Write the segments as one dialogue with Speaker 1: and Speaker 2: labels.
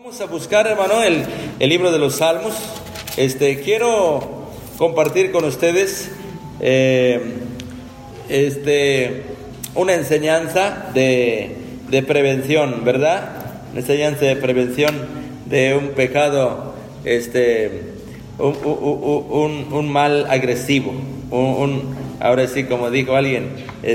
Speaker 1: Vamos a buscar, hermano, el libro de los Salmos. Quiero compartir con ustedes una enseñanza de prevención, ¿verdad? Una enseñanza de prevención de un pecado, un mal agresivo, ahora sí, como dijo alguien,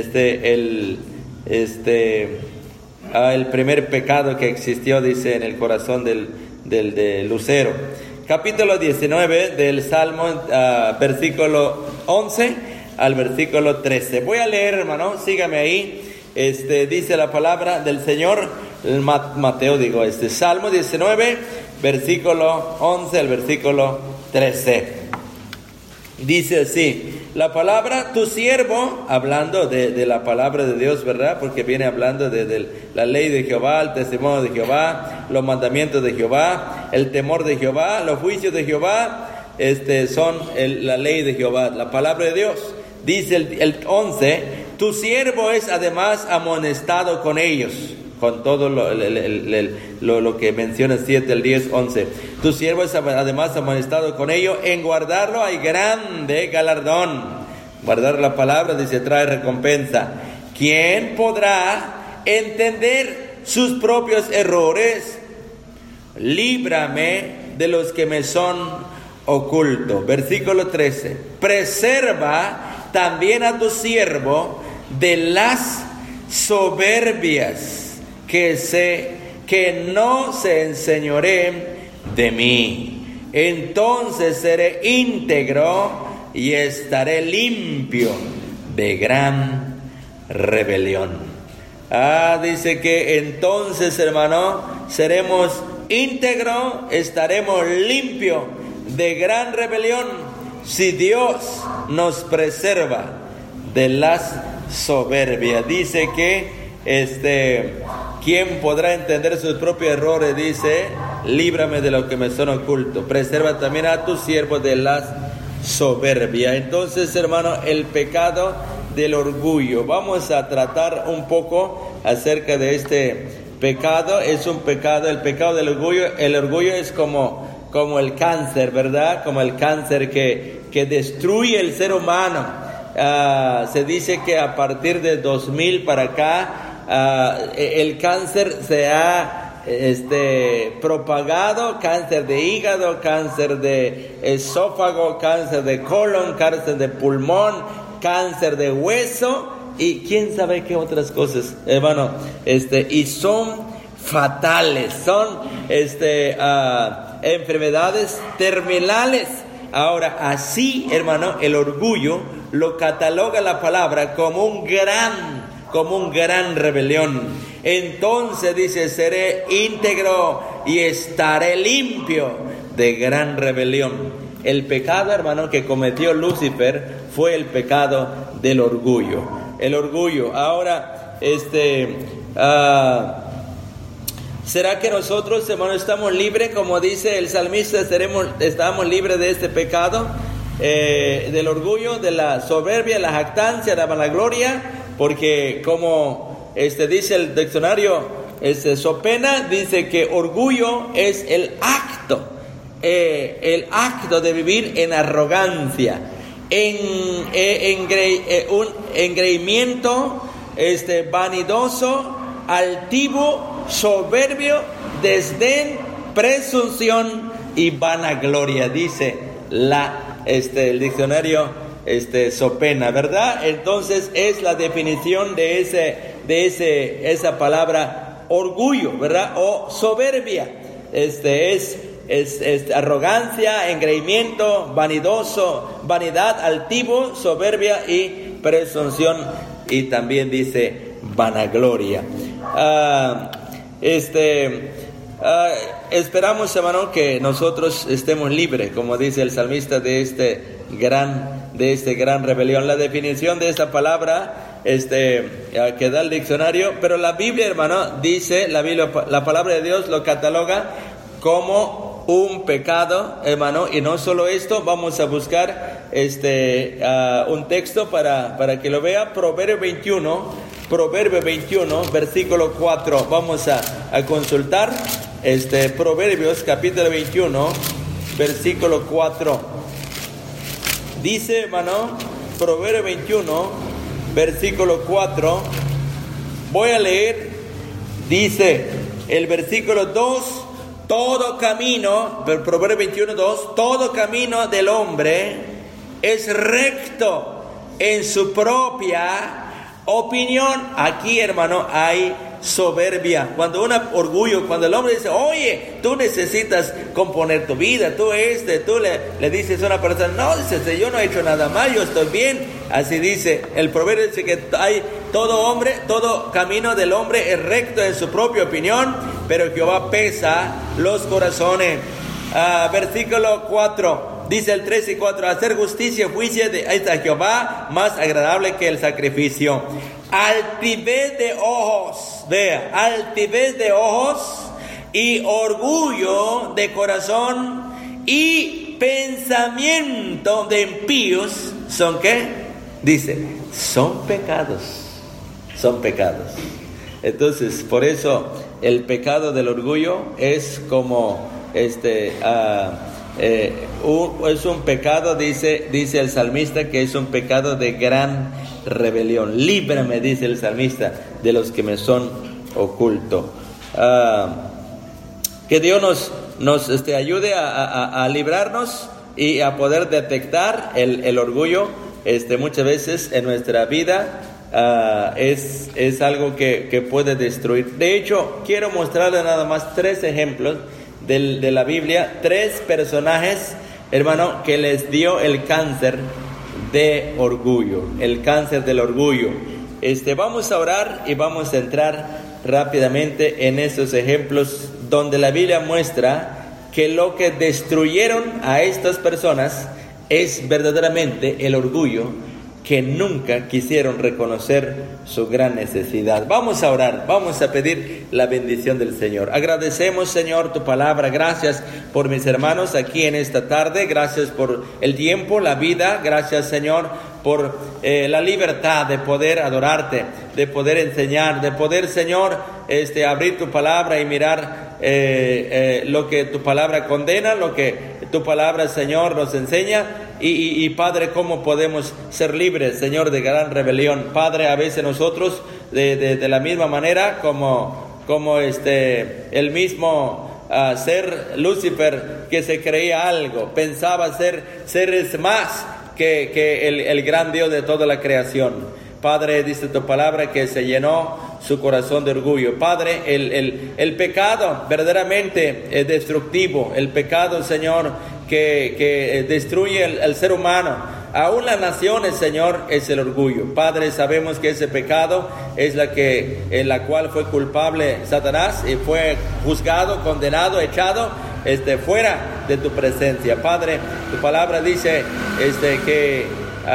Speaker 1: el primer pecado que existió, dice, en el corazón del lucero. Capítulo 19 del Salmo, versículo 11 al versículo 13. Voy a leer, hermano, sígame ahí. Dice la palabra del Señor, Salmo 19, versículo 11 al versículo 13. Dice así, la palabra, tu siervo, hablando de la palabra de Dios, ¿verdad? Porque viene hablando de la ley de Jehová, el testimonio de Jehová, los mandamientos de Jehová, el temor de Jehová, los juicios de Jehová, son la ley de Jehová, la palabra de Dios. Dice el 11, tu siervo es además amonestado con ellos, con todo lo que menciona 7, el 10, 11. Tu siervo es además amonestado con ello. En guardarlo hay grande galardón. Guardar la palabra, dice, trae recompensa. ¿Quién podrá entender sus propios errores? Líbrame de los que me son ocultos. Versículo 13. Preserva también a tu siervo de las soberbias, que no se enseñoreen de mí. Entonces seré íntegro y estaré limpio de gran rebelión. Dice que entonces, hermano, seremos íntegros, estaremos limpios de gran rebelión, si Dios nos preserva de las soberbias. Dice que ¿quién podrá entender sus propios errores? Dice, líbrame de lo que me son ocultos. Preserva también a tus siervos de las soberbias. Entonces, hermano, el pecado del orgullo. Vamos a tratar un poco acerca de este pecado. Es un pecado, el pecado del orgullo. El orgullo es como el cáncer, ¿verdad? Como el cáncer que destruye el ser humano. Se dice que a partir de 2000 para acá, el cáncer se ha propagado, cáncer de hígado, cáncer de esófago, cáncer de colon, cáncer de pulmón, cáncer de hueso y quién sabe qué otras cosas, hermano, y son fatales, son enfermedades terminales. Ahora, así, hermano, el orgullo lo cataloga la palabra como un gran rebelión. Entonces dice, seré íntegro y estaré limpio de gran rebelión. El pecado, hermano, que cometió Lucifer fue el pecado del orgullo. El orgullo. Ahora, ¿será que nosotros, hermano, estamos libres? Como dice el salmista, estamos libres de este pecado, del orgullo, de la soberbia, la jactancia, la vanagloria, porque como dice el diccionario, Sopena, dice que orgullo es el acto de vivir en arrogancia, un engreimiento vanidoso, altivo, soberbio, desdén, presunción y vanagloria, dice el diccionario Sopena, ¿verdad? Entonces es la definición de esa palabra orgullo, ¿verdad? O soberbia. Es arrogancia, engreimiento, vanidoso, vanidad, altivo, soberbia y presunción, y también dice vanagloria. Esperamos, hermano, que nosotros estemos libres, como dice el salmista, de este gran rebelión. La definición de esta palabra que da el diccionario, pero la Biblia, hermano, dice, la palabra de Dios lo cataloga como un pecado, hermano. Y no solo esto, vamos a buscar un texto para que lo vea. Proverbio 21, versículo 4. Vamos a consultar Proverbios capítulo 21, versículo 4. Dice, hermano, Proverbios 21, versículo 4. Voy a leer, dice el versículo 2, todo camino, Proverbios 21, 2, todo camino del hombre es recto en su propia opinión. Aquí, hermano, hay soberbia. Cuando cuando el hombre dice, oye, tú necesitas componer tu vida, tú le dices a una persona, no, dice, yo no he hecho nada mal, yo estoy bien. Así dice el proverbio, dice que todo camino del hombre es recto en su propia opinión, pero Jehová pesa los corazones. Versículo 4. Dice el 3 y 4, hacer justicia y juicio es a Jehová más agradable que el sacrificio. Altivez de ojos, vea, altivez de ojos y orgullo de corazón y pensamiento de impíos, ¿son qué? Dice, son pecados. Entonces, por eso el pecado del orgullo es como es un pecado, dice el salmista, que es un pecado de gran rebelión. Líbrame, dice el salmista, de los que me son ocultos. Que Dios nos ayude a librarnos y a poder detectar el orgullo. Muchas veces en nuestra vida es algo que puede destruir. De hecho, quiero mostrarle nada más 3 ejemplos de la Biblia, 3 personajes, hermano, que les dio el cáncer de orgullo, el cáncer del orgullo. Vamos a orar y vamos a entrar rápidamente en esos ejemplos donde la Biblia muestra que lo que destruyeron a estas personas es verdaderamente el orgullo, que nunca quisieron reconocer su gran necesidad. Vamos a orar, vamos a pedir la bendición del Señor. Agradecemos, Señor, tu palabra. Gracias por mis hermanos aquí en esta tarde. Gracias por el tiempo, la vida. Gracias, Señor, por la libertad de poder adorarte, de poder enseñar, de poder, Señor, abrir tu palabra y mirar lo que tu palabra condena, lo que tu palabra, Señor, nos enseña. Y Padre, cómo podemos ser libres, Señor, de gran rebelión. Padre, a veces nosotros de la misma manera como el mismo ser Lucifer, que se creía algo, pensaba ser más que el gran Dios de toda la creación. Padre, dice tu palabra que se llenó su corazón de orgullo. Padre, el pecado verdaderamente es destructivo. El pecado, Señor, que destruye el ser humano. Aún las naciones, Señor, es el orgullo. Padre, sabemos que ese pecado es en la cual fue culpable Satanás y fue juzgado, condenado, echado fuera de tu presencia. Padre, tu palabra dice que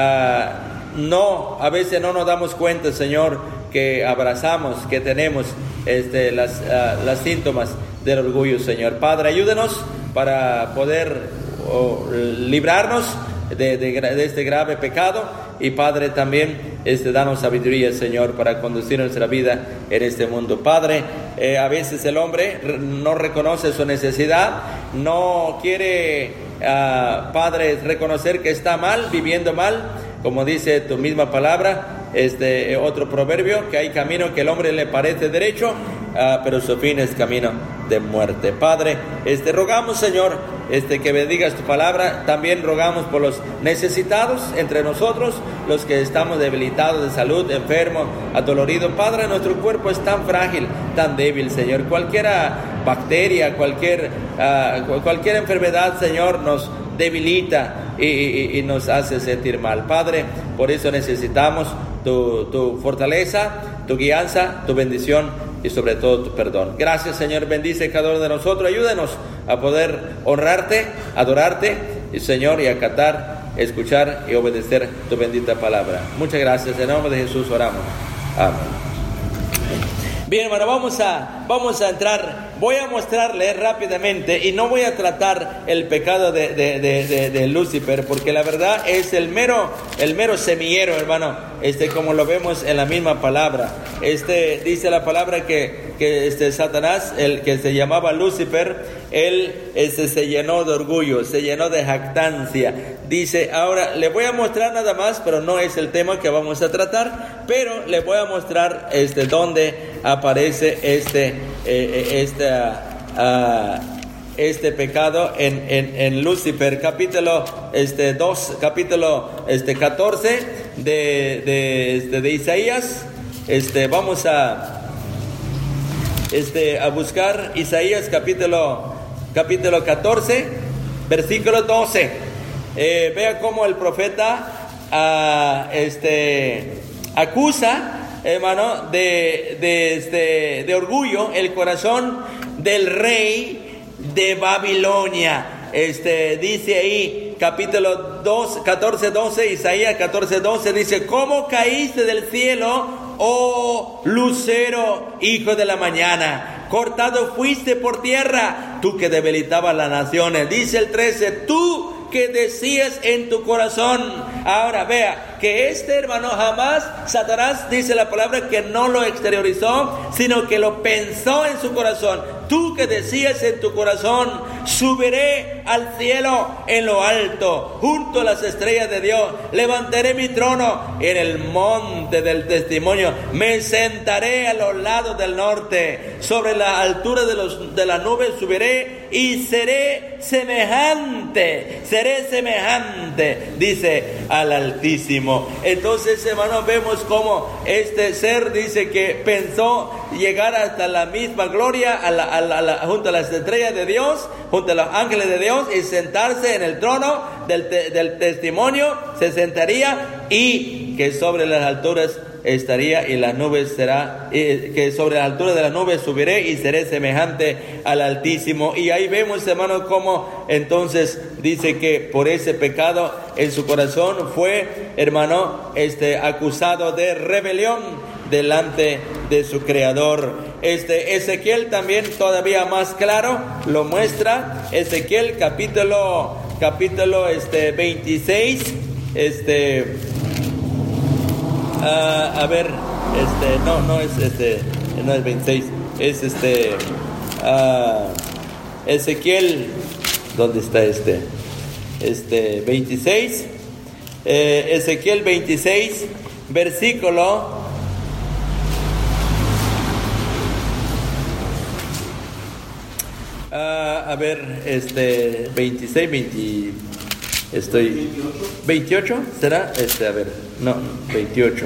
Speaker 1: a veces no nos damos cuenta, Señor, que abrazamos, que tenemos las síntomas del orgullo, Señor. Padre, ayúdenos para poder librarnos de este grave pecado. Y Padre, también danos sabiduría, Señor, para conducir nuestra vida en este mundo. Padre, a veces el hombre no reconoce su necesidad, no quiere, Padre, reconocer que está mal, viviendo mal, como dice tu misma palabra, otro proverbio, que hay camino que el hombre le parece derecho, pero su fin es camino de muerte. Padre, rogamos, Señor, que bendigas tu palabra. También rogamos por los necesitados entre nosotros, los que estamos debilitados de salud, enfermos, adoloridos. Padre, nuestro cuerpo es tan frágil, tan débil, Señor. Cualquier bacteria, cualquier enfermedad, Señor, nos debilita y nos hace sentir mal. Padre, por eso necesitamos tu fortaleza, tu guianza, tu bendición y sobre todo tu perdón. Gracias, Señor, bendice cada uno de nosotros. Ayúdenos a poder honrarte, adorarte, y Señor, y acatar, escuchar y obedecer tu bendita palabra. Muchas gracias, en nombre de Jesús oramos. Amén. Bien, hermano, vamos a entrar voy a mostrarle rápidamente, y no voy a tratar el pecado de Lucifer, porque la verdad es el mero semillero, hermano, como lo vemos en la misma palabra. Dice la palabra que Satanás, el que se llamaba Lucifer, él se llenó de orgullo, se llenó de jactancia. Dice, ahora le voy a mostrar nada más, pero no es el tema que vamos a tratar, pero le voy a mostrar dónde aparece este pecado en Lucifer, capítulo 14 de Isaías. Vamos a buscar Isaías capítulo 14, versículo 12. Vea cómo el profeta acusa, hermano, de orgullo el corazón del rey de Babilonia. Dice ahí, capítulo 14, 12, Isaías 14, 12, dice: ¿cómo caíste del cielo, oh lucero, hijo de la mañana? Cortado fuiste por tierra, tú que debilitabas las naciones. Dice el 13, tú que decías en tu corazón. Ahora vea que hermano jamás, Satanás, dice la palabra, que no lo exteriorizó, sino que lo pensó en su corazón. Tú que decías en tu corazón: subiré al cielo en lo alto, junto a las estrellas de Dios, levantaré mi trono en el monte del testimonio, me sentaré a los lados del norte, sobre la altura de las nubes subiré y seré semejante, dice, al Altísimo. Entonces, hermanos, vemos cómo este ser dice que pensó llegar hasta la misma gloria, junto a las estrellas de Dios, junto a los ángeles de Dios, y sentarse en el trono del testimonio, se sentaría, y que sobre las alturas estaría, y las nubes será, que sobre la altura de las nubes subiré y seré semejante al Altísimo. Y ahí vemos, hermano, cómo entonces dice que por ese pecado en su corazón fue, hermano, acusado de rebelión delante de su Creador. Ezequiel también todavía más claro lo muestra. Ezequiel capítulo 26, a ver, no es 26, es Ezequiel, ¿dónde está 26? Ezequiel 26, versículo a ver, 26, 28, ¿será? A ver, no, 28.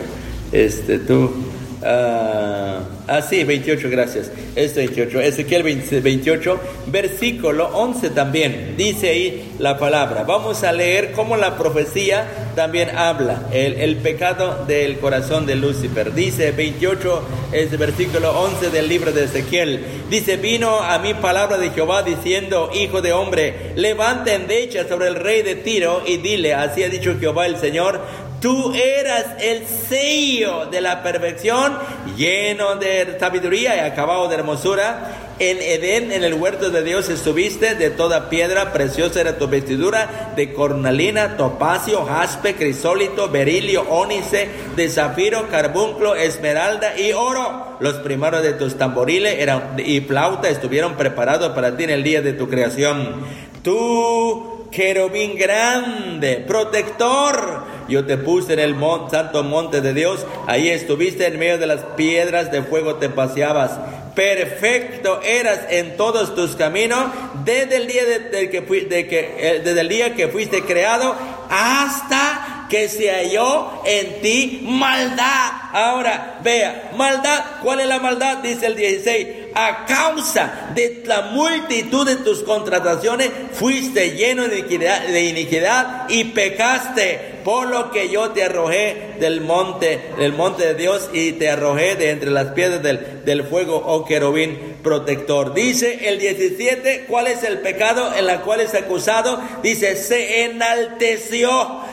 Speaker 1: Sí, 28, gracias. 28, Ezequiel 28, versículo 11 también, dice ahí la palabra. Vamos a leer cómo la profecía también habla, el pecado del corazón de Lucifer. Dice 28, versículo 11 del libro de Ezequiel. Dice: vino a mí palabra de Jehová diciendo: hijo de hombre, levanta endecha sobre el rey de Tiro y dile: así ha dicho Jehová el Señor, tú eras el sello de la perfección, lleno de sabiduría y acabado de hermosura. En Edén, en el huerto de Dios estuviste, de toda piedra preciosa era tu vestidura, de cornalina, topacio, jaspe, crisólito, berilio, ónice, de zafiro, carbunclo, esmeralda y oro. Los primarios de tus tamboriles y flauta estuvieron preparados para ti en el día de tu creación. Tú, querubín grande, protector, yo te puse en el santo monte de Dios, ahí estuviste en medio de las piedras de fuego, te paseabas. Perfecto eras en todos tus caminos, desde el día desde el día que fuiste creado hasta que se halló en ti maldad. Ahora, vea, maldad, ¿cuál es la maldad? Dice el 16, a causa de la multitud de tus contrataciones, fuiste lleno de iniquidad y pecaste, por lo que yo te arrojé del monte de Dios, y te arrojé de entre las piedras del fuego, oh querubín protector. Dice el 17, ¿cuál es el pecado en la cual es acusado? Dice, se enalteció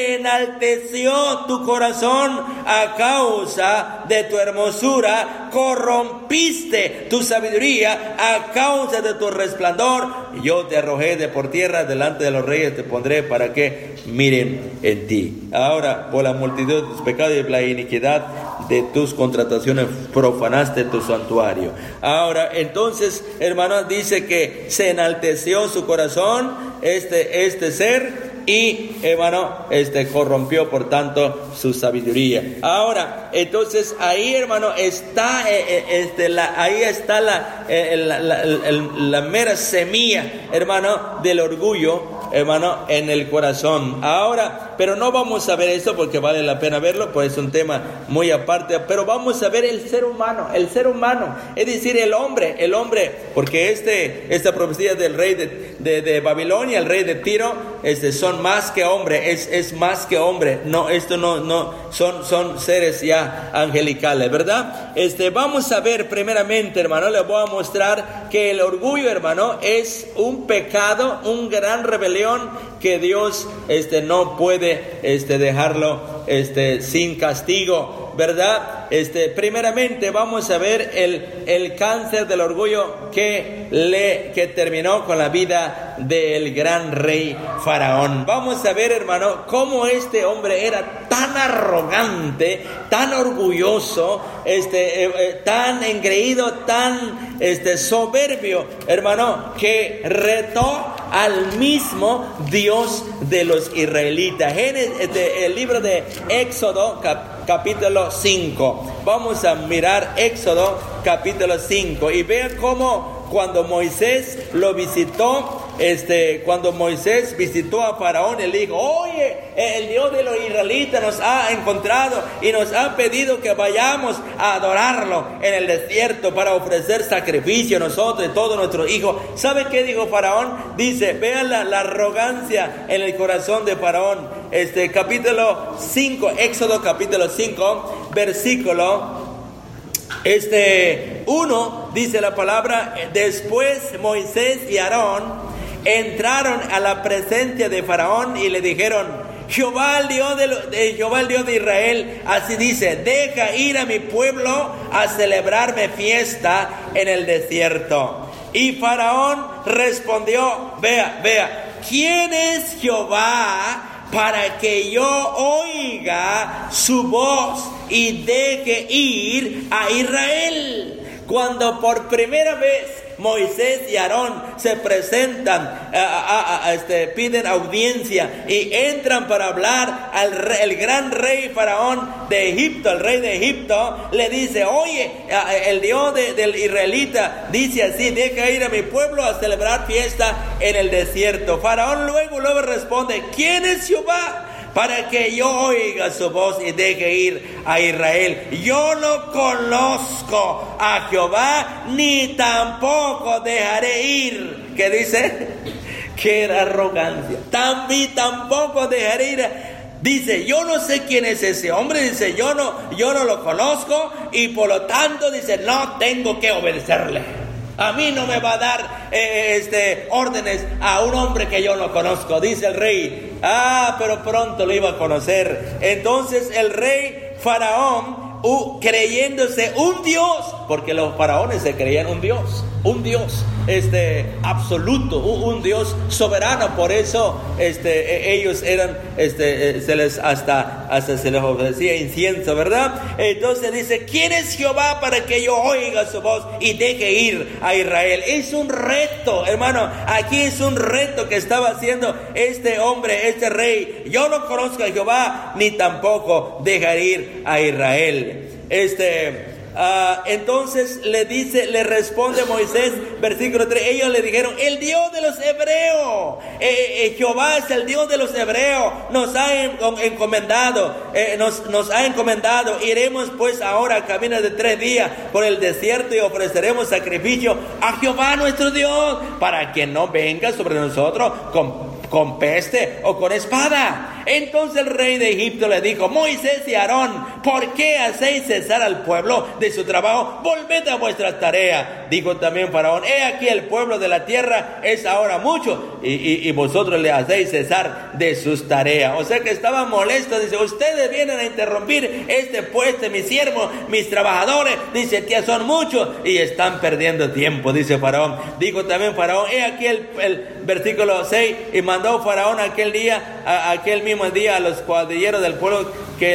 Speaker 1: tu corazón a causa de tu hermosura, corrompiste tu sabiduría a causa de tu resplandor. Yo te arrojé de por tierra, delante de los reyes te pondré para que miren en ti. Ahora, por la multitud de tus pecados y la iniquidad de tus contrataciones profanaste tu santuario. Ahora, entonces, hermanos, dice que se enalteció su corazón, este ser, y, hermano, corrompió por tanto su sabiduría. Ahora, entonces ahí, hermano, está ahí está la mera semilla, hermano, del orgullo, hermano, en el corazón. Ahora, pero no vamos a ver esto porque vale la pena verlo, pues es un tema muy aparte, pero vamos a ver el ser humano, es decir, el hombre, porque esta profecía del rey de Babilonia, el rey de Tiro, son más que hombre, es más que hombre, no, esto no, son seres ya angelicales, ¿verdad? Vamos a ver primeramente, hermano, les voy a mostrar que el orgullo, hermano, es un pecado, un gran rebelión que Dios no puede dejarlo sin castigo, ¿verdad? Primeramente vamos a ver el cáncer del orgullo que terminó con la vida del gran rey Faraón. Vamos a ver, hermano, cómo este hombre era tan arrogante, tan orgulloso, tan engreído, tan soberbio, hermano, que retó al mismo Dios de los israelitas. El libro de Éxodo, capítulo 5. Vamos a mirar Éxodo capítulo 5 y vean cómo cuando Moisés lo visitó, cuando Moisés visitó a Faraón, él dijo: oye, el Dios de los israelitas nos ha encontrado y nos ha pedido que vayamos a adorarlo en el desierto para ofrecer sacrificio a nosotros y todos nuestros hijos. ¿Sabe qué dijo Faraón? Dice, vean la arrogancia en el corazón de Faraón. Capítulo 5, Éxodo capítulo 5, versículo 1, dice la palabra: después Moisés y Aarón entraron a la presencia de Faraón y le dijeron: Jehová el Dios de Israel, así dice: deja ir a mi pueblo a celebrarme fiesta en el desierto. Y Faraón respondió, vea, ¿quién es Jehová para que yo oiga su voz y deje ir a Israel? Cuando por primera vez Moisés y Aarón se presentan, piden audiencia y entran para hablar el gran rey Faraón de Egipto, el rey de Egipto, le dice: oye, el Dios del israelita dice así: deja ir a mi pueblo a celebrar fiesta en el desierto. Faraón luego responde: ¿quién es Jehová para que yo oiga su voz y deje ir a Israel? Yo no conozco a Jehová, ni tampoco dejaré ir. ¿Qué dice? ¡Qué arrogancia! Tampoco dejaré ir. Dice: yo no sé quién es ese hombre. Dice: yo no lo conozco, y por lo tanto, dice, no tengo que obedecerle. A mí no me va a dar órdenes a un hombre que yo no conozco. Dice el rey: pero pronto lo iba a conocer. Entonces el rey Faraón, creyéndose un Dios, porque los faraones se creían un Dios absoluto, un Dios soberano. Por eso ellos eran, hasta se les ofrecía incienso, ¿verdad? Entonces dice: ¿quién es Jehová para que yo oiga su voz y deje ir a Israel? Es un reto, hermano. Aquí es un reto que estaba haciendo este hombre, este rey. Yo no conozco a Jehová, ni tampoco dejaré ir a Israel. Entonces le responde Moisés, versículo 3, ellos le dijeron: el Dios de los hebreos, Jehová es el Dios de los hebreos, nos ha encomendado, iremos pues ahora camino de 3 días por el desierto y ofreceremos sacrificio a Jehová nuestro Dios, para que no venga sobre nosotros con peste o con espada. Entonces el rey de Egipto le dijo: Moisés y Aarón, ¿por qué hacéis cesar al pueblo de su trabajo? Volved a vuestras tareas. Dijo también Faraón: he aquí el pueblo de la tierra es ahora mucho, y vosotros le hacéis cesar de sus tareas. O sea que estaba molesto. Dice: ustedes vienen a interrumpir este puesto, mis siervos, mis trabajadores, dice que son muchos y están perdiendo tiempo, dice Faraón. Dijo también Faraón: he aquí el versículo 6, y mandó Faraón aquel mismo día a los cuadrilleros del pueblo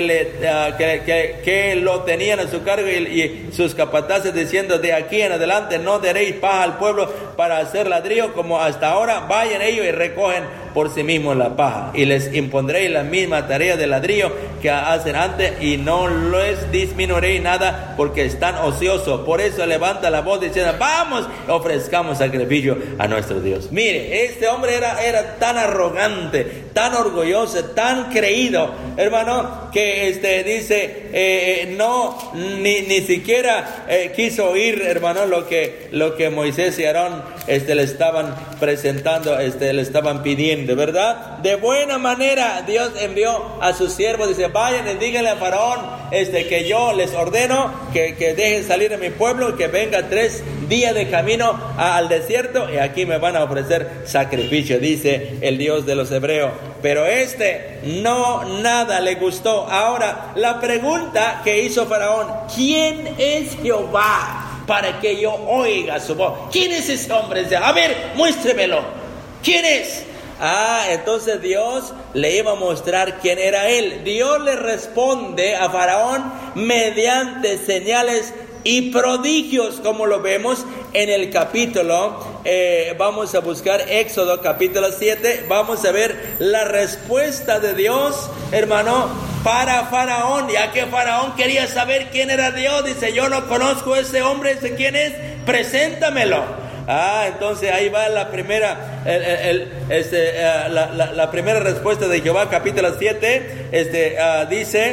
Speaker 1: que lo tenían a su cargo y sus capataces, diciendo: de aquí en adelante no daréis paja al pueblo para hacer ladrillo como hasta ahora. Vayan ellos y recogen por sí mismos la paja, y les impondréis la misma tarea de ladrillo que hacen antes, y no les disminuiréis nada, porque están ociosos. Por eso levanta la voz diciendo: vamos, ofrezcamos sacrificio a nuestro Dios. Mire, este hombre era tan arrogante, tan orgulloso, tan creído, hermano, que dice, ni siquiera quiso oír, hermano, lo que Moisés y Aarón le estaban presentando, le estaban pidiendo, ¿verdad? De buena manera Dios envió a sus siervos, dice: vayan y díganle a Faraón que yo les ordeno que dejen salir a mi pueblo, que venga 3 días de camino al desierto, y aquí me van a ofrecer sacrificio, dice el Dios de los hebreos. Pero nada le gustó. Ahora, la pregunta que hizo Faraón: ¿quién es Jehová para que yo oiga su voz? ¿Quién es ese hombre? A ver, muéstremelo. ¿Quién es? Entonces Dios le iba a mostrar quién era él. Dios le responde a Faraón mediante señales y prodigios, como lo vemos en el capítulo. Vamos a buscar Éxodo capítulo 7. Vamos a ver la respuesta de Dios, hermano, para Faraón, ya que Faraón quería saber quién era Dios. Dice: yo no conozco a ese hombre, ¿ese quién es? Preséntamelo. Entonces ahí va la primera la primera respuesta de Jehová, capítulo 7. Dice: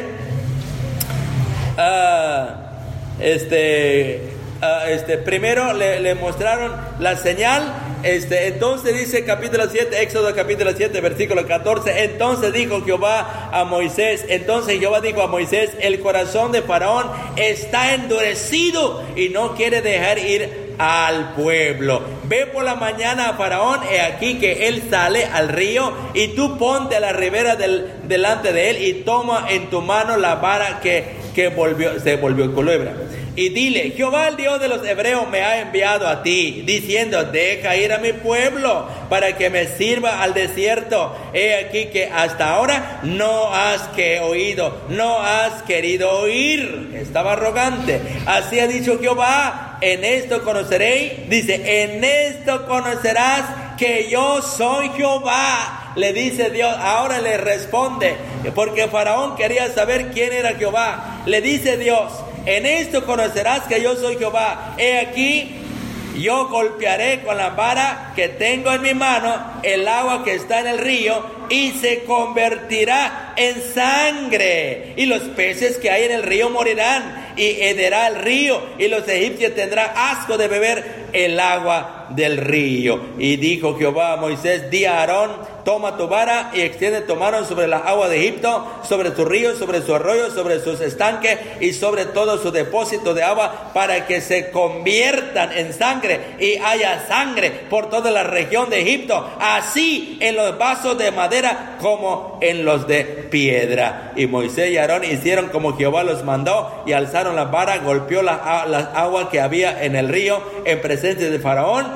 Speaker 1: primero le mostraron la señal. Entonces dice capítulo 7, Éxodo capítulo 7, versículo 14: entonces dijo Jehová a Moisés, entonces Jehová dijo a Moisés: el corazón de Faraón está endurecido y no quiere dejar ir al pueblo. Ve por la mañana a Faraón, he aquí que él sale al río, y tú ponte a la ribera delante de él, y toma en tu mano la vara que se volvió culebra. Y dile: Jehová, el Dios de los hebreos, me ha enviado a ti, diciendo: deja ir a mi pueblo para que me sirva al desierto. He aquí que hasta ahora no has querido oír. Estaba arrogante. Así ha dicho Jehová: en esto conoceréis, dice, en esto conocerás que yo soy Jehová. Le dice Dios. Ahora le responde, porque Faraón quería saber quién era Jehová. Le dice Dios: en esto conocerás que yo soy Jehová. He aquí, yo golpearé con la vara que tengo en mi mano el agua que está en el río, y se convertirá en sangre, y los peces que hay en el río morirán, y hederá el río, y los egipcios tendrán asco de beber el agua del río. Y dijo Jehová a Moisés: di a Aarón: toma tu vara y extiende tu mano sobre las aguas de Egipto, sobre sus ríos, sobre sus arroyos, sobre sus estanques y sobre todo su depósito de agua, para que se conviertan en sangre y haya sangre por toda la región de Egipto, así en los vasos de madera como en los de piedra. Y Moisés y Aarón hicieron como Jehová los mandó, y alzaron la vara, golpeó las aguas que había en el río en presencia de Faraón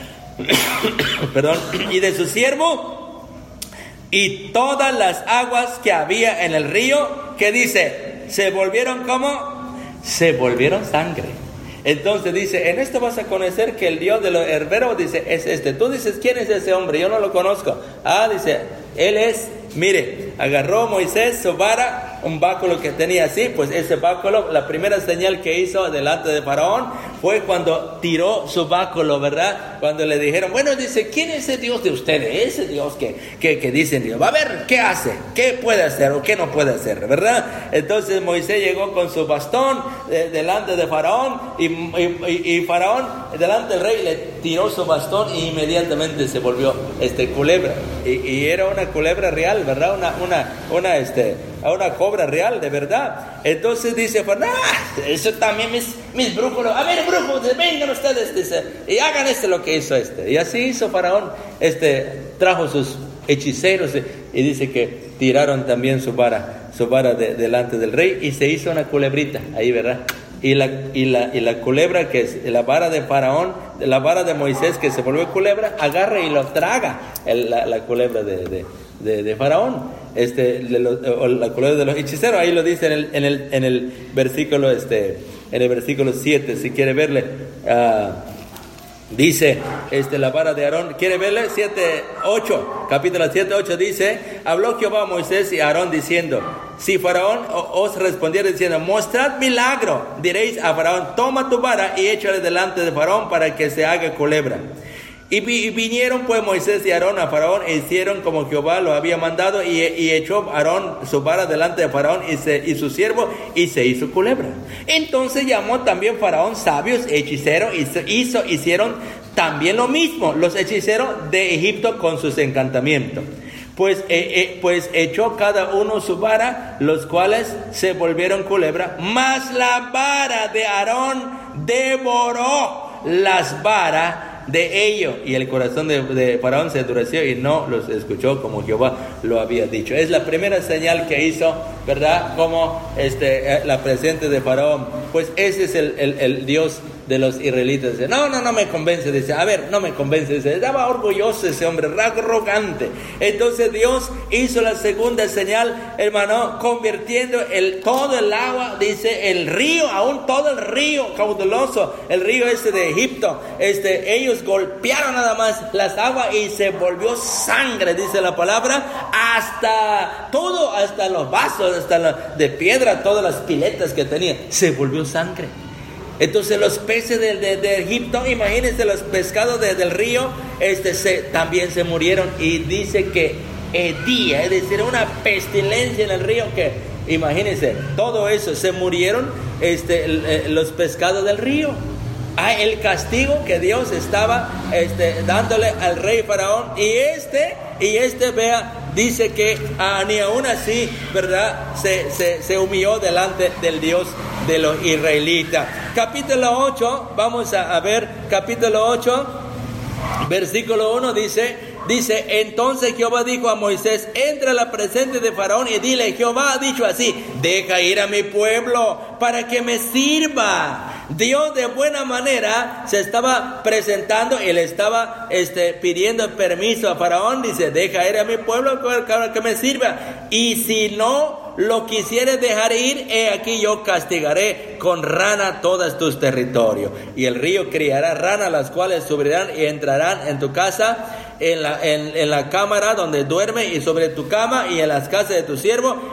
Speaker 1: y de su siervo, y todas las aguas que había en el río, que dice, se volvieron sangre. Entonces dice: en esto vas a conocer que el Dios de los hebreos, dice, es este. Tú dices: ¿quién es ese hombre? Yo no lo conozco. Dice, él es, mire, agarró Moisés su vara un báculo que tenía así, pues ese báculo, la primera señal que hizo delante de Faraón fue cuando tiró su báculo, ¿verdad? Cuando le dijeron, bueno, dice, ¿quién es ese Dios de ustedes? Ese Dios que dicen Dios. Va a ver, ¿qué hace? ¿Qué puede hacer o qué no puede hacer? ¿Verdad? Entonces Moisés llegó con su bastón delante de Faraón y Faraón delante del rey le tiró su bastón y inmediatamente se volvió culebra. Y era una culebra real, ¿verdad? Una cobra real, de verdad. Entonces dice, eso también mis brujos. A ver, brujos, vengan ustedes, dice, y hagan lo que hizo Y así hizo Faraón, trajo sus hechiceros y dice que tiraron también su vara delante del rey y se hizo una culebrita ahí, ¿verdad? Y la culebra, que es la vara de Faraón, la vara de Moisés que se volvió culebra, agarra y lo traga la culebra de Faraón, la culebra de los hechiceros. Ahí lo dice en el versículo en el versículo 7, si quiere verle. Dice, la vara de Aarón, ¿quiere verle? 7:8, capítulo 7:8 dice, habló Jehová a Moisés y a Aarón diciendo, si Faraón os respondiera diciendo, mostrad milagro, diréis a Faraón, toma tu vara y échale delante de Faraón para que se haga culebra. Y vinieron pues Moisés y Aarón a Faraón e hicieron como Jehová lo había mandado y echó Aarón su vara delante de Faraón y su siervo y se hizo culebra. Entonces llamó también Faraón sabios, hechiceros, hicieron también lo mismo los hechiceros de Egipto con sus encantamientos. Pues echó cada uno su vara, los cuales se volvieron culebra, mas la vara de Aarón devoró las varas de ellos, y el corazón de Faraón se endureció y no los escuchó como Jehová lo había dicho. Es la primera señal que hizo, ¿verdad? Como la presencia de Faraón. Pues ese es el Dios de los israelitas. Dice, no me convence. Dice, a ver, no me convence. Dice, estaba orgulloso ese hombre, arrogante. Entonces Dios hizo la segunda señal, hermano, convirtiendo todo el agua, dice, el río, aún todo el río caudaloso, el río de Egipto, ellos golpearon nada más las aguas y se volvió sangre, dice la palabra, hasta los vasos, de piedra, todas las piletas que tenía, se volvió sangre. Entonces los peces de Egipto, imagínense, los pescados del río, también se murieron. Y dice que hedía, es decir, una pestilencia en el río, que imagínense, todo eso, se murieron los pescados del río. El castigo que Dios estaba dándole al rey Faraón, y vea, dice que ni aún así, ¿verdad? Se humilló delante del Dios de los israelitas. Capítulo 8, vamos a ver, capítulo 8, versículo 1 dice, entonces Jehová dijo a Moisés, entra a la presencia de Faraón y dile, Jehová ha dicho así, deja ir a mi pueblo para que me sirva. Dios de buena manera se estaba presentando y le estaba pidiendo permiso a Faraón. Dice, deja ir a mi pueblo para que me sirva. Y si no lo quisieres dejar ir, he aquí yo castigaré con rana todos tus territorios. Y el río criará ranas, las cuales subirán y entrarán en tu casa, en la cámara donde duerme, y sobre tu cama, y en las casas de tu siervo,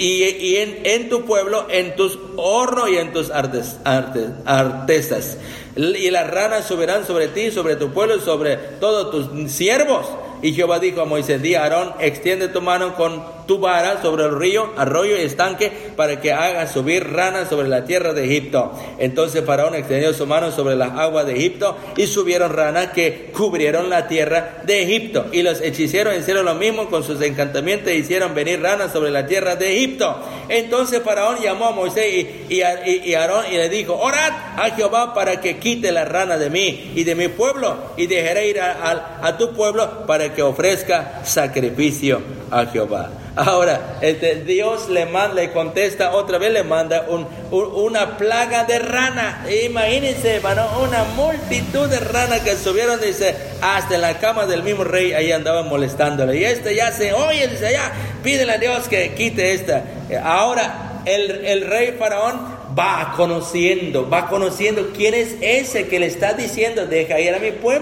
Speaker 1: en tu pueblo, en tus hornos y en tus artesas. Y las ranas subirán sobre ti, sobre tu pueblo y sobre todos tus siervos. Y Jehová dijo a Moisés, di a Aarón, extiende tu mano con tu vara sobre el río, arroyo y estanque, para que haga subir ranas sobre la tierra de Egipto. Entonces Faraón extendió su mano sobre las aguas de Egipto, y subieron ranas que cubrieron la tierra de Egipto. Y los hechiceros hicieron lo mismo con sus encantamientos, e hicieron venir ranas sobre la tierra de Egipto. Entonces Faraón llamó a Moisés y a Aarón y le dijo, orad a Jehová para que quite la rana de mí y de mi pueblo, y dejaré ir a tu pueblo para que ofrezca sacrificio a Jehová. Ahora, Dios le contesta otra vez, le manda una plaga de rana. Imagínense, hermano, una multitud de ranas que subieron, dice, hasta en la cama del mismo rey, ahí andaban molestándole. Y ya se oye, dice, ya, pídele a Dios que quite esta. Ahora, el rey Faraón va conociendo quién es ese que le está diciendo, deja ir a mi pueblo,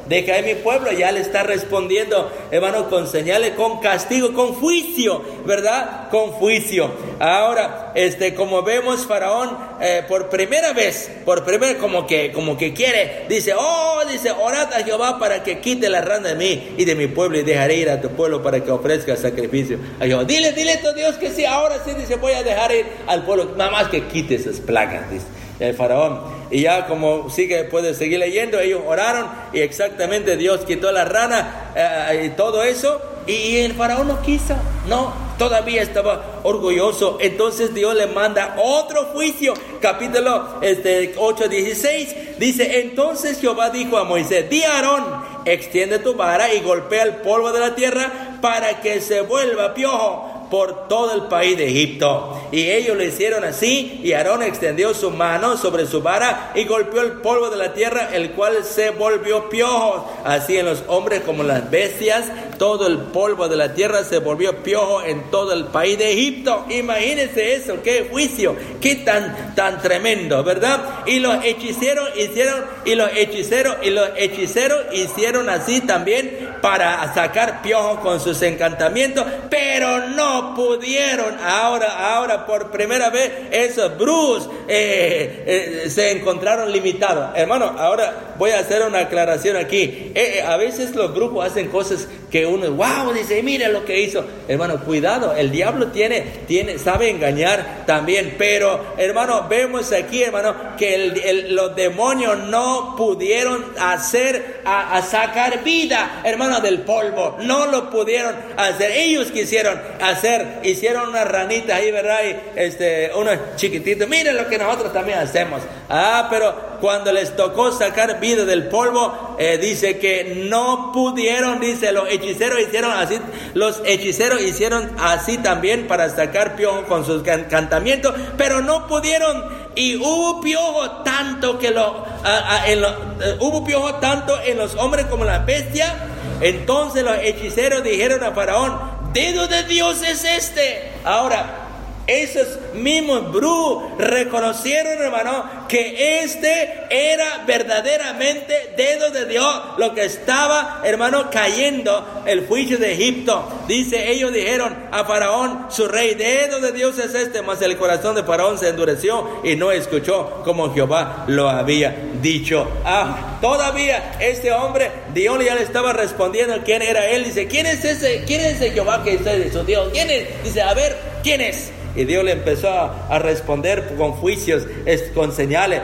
Speaker 1: deja ir mi pueblo. Ya le está respondiendo, hermano, con señales, con castigo, con juicio, ¿verdad? Con juicio. Ahora, como vemos, Faraón, por primera vez, como que quiere, dice, orad a Jehová para que quite la rana de mí y de mi pueblo, y dejaré ir a tu pueblo para que ofrezca sacrificio a Jehová. Dile a tu Dios que sí, ahora sí, dice, voy a dejar ir al pueblo, nada más que quite esas plagas, dice el Faraón. Y ya como puede seguir leyendo, ellos oraron y exactamente Dios quitó la rana y todo eso, y el Faraón no quiso, todavía estaba orgulloso. Entonces Dios le manda otro juicio. Capítulo 8:16 dice: entonces Jehová dijo a Moisés: di a Aarón, extiende tu vara y golpea el polvo de la tierra para que se vuelva piojo por todo el país de Egipto. Y ellos lo hicieron así, y Aarón extendió su mano sobre su vara y golpeó el polvo de la tierra, el cual se volvió piojo. Así en los hombres como en las bestias, todo el polvo de la tierra se volvió piojo en todo el país de Egipto. Imagínense eso, qué juicio, qué tan tremendo, ¿verdad? Y los hechiceros hicieron así también para sacar piojo con sus encantamientos, pero no pudieron. Ahora por primera vez esos brujos se encontraron limitados. Hermano, ahora voy a hacer una aclaración aquí. A veces los brujos hacen cosas que uno, wow, dice, mira lo que hizo. Hermano, cuidado, el diablo sabe engañar también. Pero, hermano, vemos aquí, hermano, que los demonios no pudieron hacer a sacar vida, hermano, del polvo. No lo pudieron hacer. Ellos quisieron hicieron una ranita ahí, ¿verdad? Y unos chiquititos. Miren lo que nosotros también hacemos. Pero cuando les tocó sacar vida del polvo, dice que no pudieron. Dice, los hechiceros hicieron así también para sacar piojo con sus encantamientos, pero no pudieron. Y hubo piojo tanto en los hombres como en las bestias. Entonces los hechiceros dijeron a Faraón: ¿dedo de Dios es este? Ahora, esos mismos brujos reconocieron, hermano, que era verdaderamente dedo de Dios lo que estaba, hermano, cayendo el juicio de Egipto. Dice, ellos dijeron a Faraón, su rey: dedo de Dios es este. Mas el corazón de Faraón se endureció y no escuchó como Jehová lo había dicho. Todavía este hombre, Dios ya le estaba respondiendo quién era él. Dice, ¿quién es ese Jehová que es su Dios? ¿Quién es? Dice, a ver, ¿quién es? Y Dios le empezó a responder con juicios, con señales,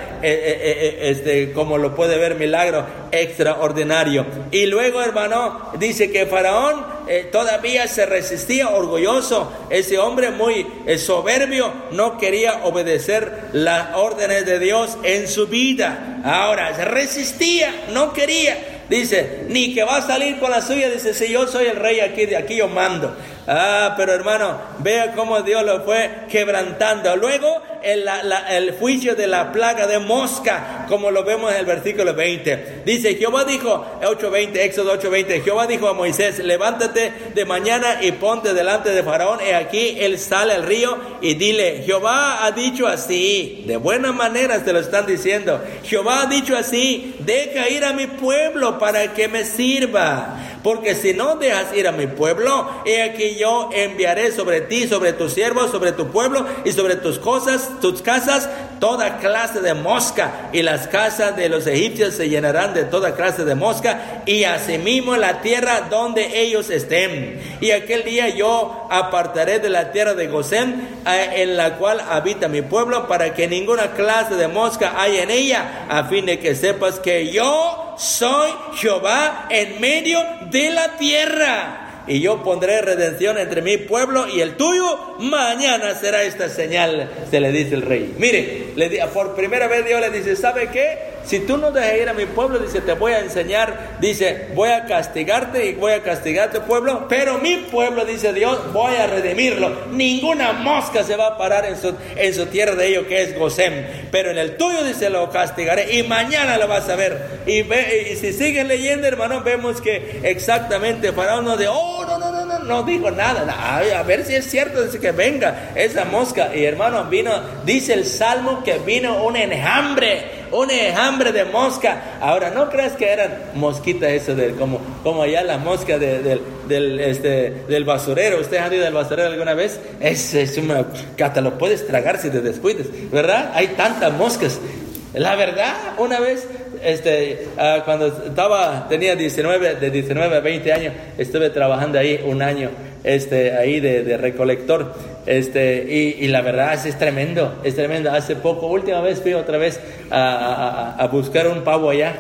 Speaker 1: como lo puede ver, milagro extraordinario. Y luego, hermano, dice que Faraón todavía se resistía, orgulloso. Ese hombre muy soberbio no quería obedecer las órdenes de Dios en su vida. Ahora, se resistía, no quería. Dice, ni que va a salir con la suya. Dice, si yo soy el rey aquí yo mando. Pero hermano, vea cómo Dios lo fue quebrantando. Luego el juicio de la plaga de mosca, como lo vemos en el versículo 20. Dice, Jehová dijo, Éxodo 8:20, Jehová dijo a Moisés: levántate de mañana y ponte delante de Faraón. He aquí él sale al río, y dile: Jehová ha dicho así. De buena manera te lo están diciendo. Jehová ha dicho así: deja ir a mi pueblo para que me sirva. Porque si no dejas ir a mi pueblo, he aquí yo enviaré sobre ti, sobre tus siervos, sobre tu pueblo y sobre tus casas, toda clase de mosca. Y las casas de los egipcios se llenarán de toda clase de mosca, y asimismo la tierra donde ellos estén. Y aquel día yo apartaré de la tierra de Gosén, en la cual habita mi pueblo, para que ninguna clase de mosca haya en ella, a fin de que sepas que yo soy Jehová en medio de la tierra. Y yo pondré redención entre mi pueblo y el tuyo. Mañana será esta señal, se le dice el rey. Mire, por primera vez Dios le dice: ¿sabe qué? Si tú no dejas ir a mi pueblo, dice, te voy a enseñar, dice, voy a castigarte y voy a castigar a tu pueblo, pero mi pueblo, dice Dios, voy a redimirlo. Ninguna mosca se va a parar en su tierra de ellos, que es Gosén, pero en el tuyo, dice, lo castigaré, y mañana lo vas a ver. Y si siguen leyendo, hermano, vemos que exactamente Faraón no no dijo nada. A ver si es cierto, dice, que venga esa mosca. Y hermano, dice el Salmo que vino un enjambre un enjambre de mosca. Ahora, no creas que eran mosquitas eso como allá la mosca del basurero. ¿Ustedes han ido al basurero alguna vez? Es una, que hasta lo puedes tragar si te descuides, ¿verdad? Hay tantas moscas. La verdad, una vez, cuando tenía de 19 a 20 años, estuve trabajando ahí un año, ahí de recolector, y la verdad es tremendo, es tremendo. Hace poco, última vez fui otra vez a buscar un pavo allá.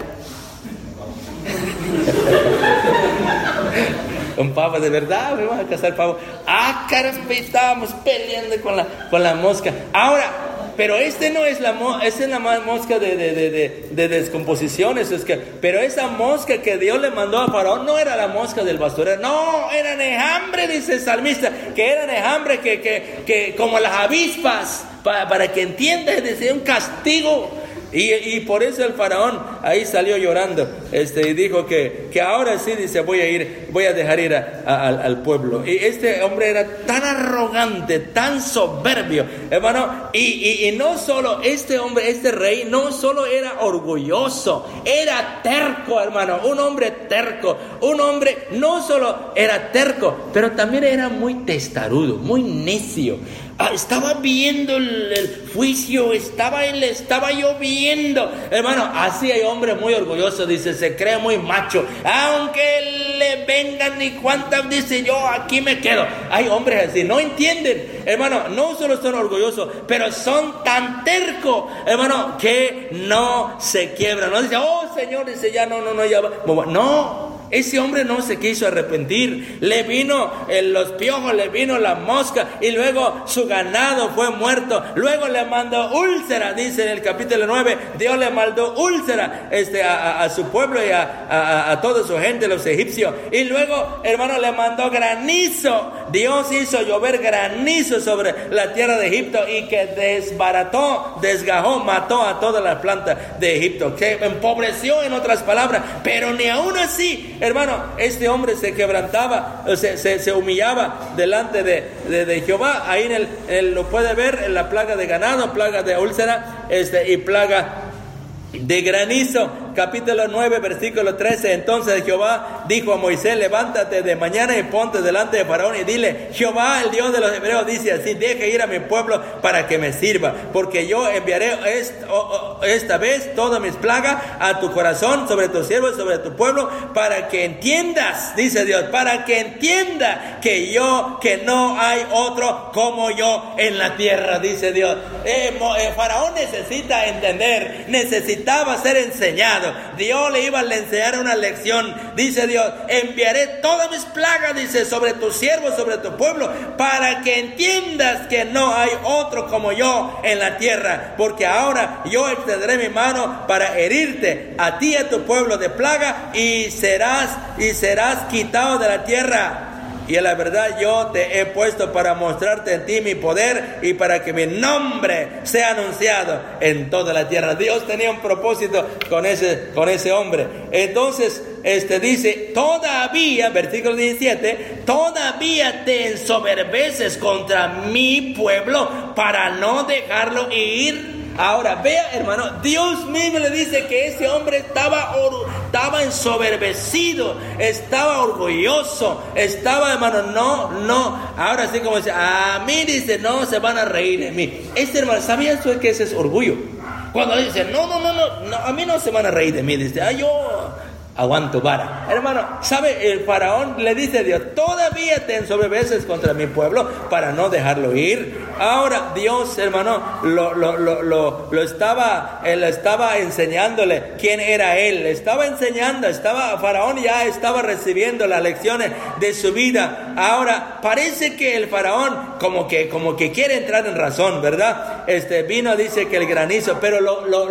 Speaker 1: Un pavo de verdad, vamos a cazar pavo. Caramba, estábamos peleando con la mosca. Ahora, pero no es esa es la mosca de descomposición, pero esa mosca que Dios le mandó a Faraón no era la mosca del basurero, no, era enjambre, dice el salmista, que era enjambre que como las avispas, para que entiendas, dice, un castigo. Y por eso el faraón ahí salió llorando, y dijo que ahora sí, dice, voy a dejar ir al pueblo. Y este hombre era tan arrogante, tan soberbio, hermano, y no solo este rey no solo era orgulloso, era terco, hermano, un hombre terco, un hombre no solo era terco, pero también era muy testarudo, muy necio. Estaba viendo el juicio, estaba lloviendo, hermano. Así hay hombres muy orgullosos, dice, se cree muy macho, aunque le vengan ni cuántas, dice, yo aquí me quedo. Hay hombres así, no entienden, hermano, no solo son orgullosos, pero son tan tercos, hermano, que no se quiebran. No dice, oh Señor, dice, ya no, ya va. No. Ese hombre no se quiso arrepentir, le vino los piojos, le vino la mosca, y luego su ganado fue muerto. Luego le mandó úlcera, dice en el capítulo 9, Dios le mandó úlcera a su pueblo y a toda su gente, los egipcios. Y luego, hermano, le mandó granizo. Dios hizo llover granizo sobre la tierra de Egipto, y que desbarató, desgajó, mató a todas las plantas de Egipto, que empobreció, en otras palabras. Pero ni aún así, hermano, este hombre se quebrantaba, se humillaba delante de Jehová. Ahí lo puede ver en la plaga de ganado, plaga de úlcera, y plaga de granizo. Capítulo 9, versículo 13. Entonces Jehová dijo a Moisés, levántate de mañana y ponte delante de Faraón y dile, Jehová, el Dios de los hebreos, dice así, deje ir a mi pueblo para que me sirva, porque yo enviaré esta vez todas mis plagas a tu corazón, sobre tus siervos, sobre tu pueblo, para que entiendas, dice Dios, para que entienda que no hay otro como yo en la tierra, dice Dios. Faraón necesita entender, necesitaba ser enseñado. Dios le iba a enseñar una lección. Dice Dios, enviaré todas mis plagas, dice, sobre tus siervos, sobre tu pueblo, para que entiendas que no hay otro como yo en la tierra, porque ahora yo extenderé mi mano para herirte a ti y a tu pueblo de plaga, y serás quitado de la tierra. Y en la verdad yo te he puesto para mostrarte en ti mi poder, y para que mi nombre sea anunciado en toda la tierra. Dios tenía un propósito con ese hombre. Entonces, dice, todavía, versículo 17, todavía te ensoberbeces contra mi pueblo para no dejarlo ir. Ahora, vea, hermano, Dios mismo le dice que ese hombre estaba ensoberbecido, estaba orgulloso, estaba, hermano, no. Ahora sí, como dice, a mí, dice, no se van a reír de mí. Hermano, ¿sabías tú que ese es orgullo? Cuando dice, no, a mí no se van a reír de mí, dice, yo aguanto vara. Hermano, ¿sabe? El faraón le dice a Dios, todavía te ensoberbeces contra mi pueblo para no dejarlo ir. Ahora Dios, hermano, lo estaba enseñándole quién era él. Faraón ya estaba recibiendo las lecciones de su vida. Ahora parece que el faraón como que quiere entrar en razón, ¿verdad? Vino, dice que el granizo, pero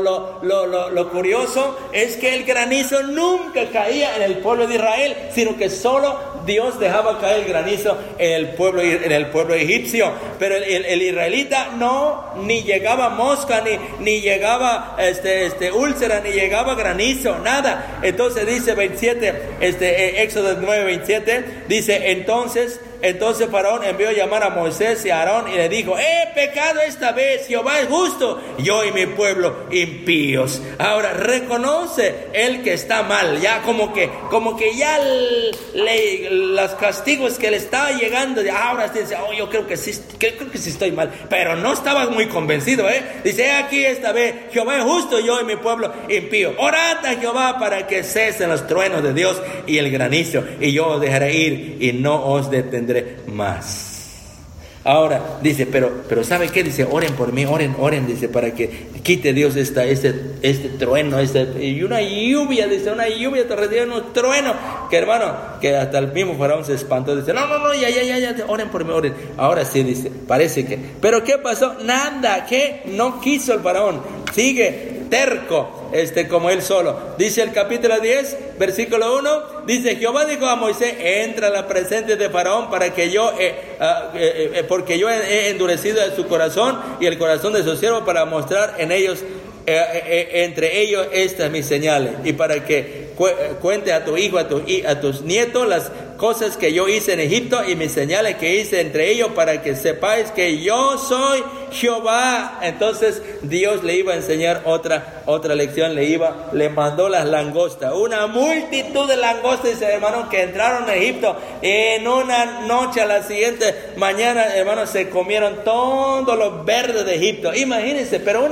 Speaker 1: lo curioso es que el granizo nunca caía en el pueblo de Israel, sino que solo Dios dejaba caer el granizo en el pueblo egipcio. Pero el israelita no, ni llegaba mosca, ni llegaba úlcera, ni llegaba granizo, nada. Entonces dice 27, Éxodo 9:27, dice, entonces Entonces Faraón envió a llamar a Moisés y a Aarón y le dijo: he pecado esta vez, Jehová es justo, yo y mi pueblo impíos. Ahora reconoce él que está mal, ya como que ya los castigos que le estaba llegando, ahora dice: oh, yo creo que sí estoy mal, pero no estaba muy convencido, dice: aquí esta vez, Jehová es justo, yo y mi pueblo impío. Orad a Jehová para que cesen los truenos de Dios y el granizo, y yo os dejaré ir y no os detendré más. Ahora dice, pero ¿sabe qué? Dice: oren por mí, oren, dice, para que quite Dios este trueno, y una lluvia, dice, una lluvia torrencial, un trueno, que hermano, que hasta el mismo Faraón se espantó, dice: no, ya, oren por mí, oren. Ahora sí, dice, parece que, pero ¿qué pasó? Nada, que no quiso el Faraón, sigue terco, como él solo. Dice el capítulo 10, versículo 1, dice: Jehová dijo a Moisés: entra a la presencia de Faraón para que porque yo he endurecido su corazón y el corazón de sus siervos para mostrar en ellos, entre ellos estas mis señales, y para que cuente a tu hijo, a tus nietos las cosas que yo hice en Egipto y mis señales que hice entre ellos, para que sepáis que yo soy Jehová. Entonces Dios le iba a enseñar otra lección, le mandó las langostas, una multitud de langostas, dice, hermano, que entraron a Egipto en una noche. A la siguiente mañana, hermano, se comieron todos los verdes de Egipto. Imagínense, pero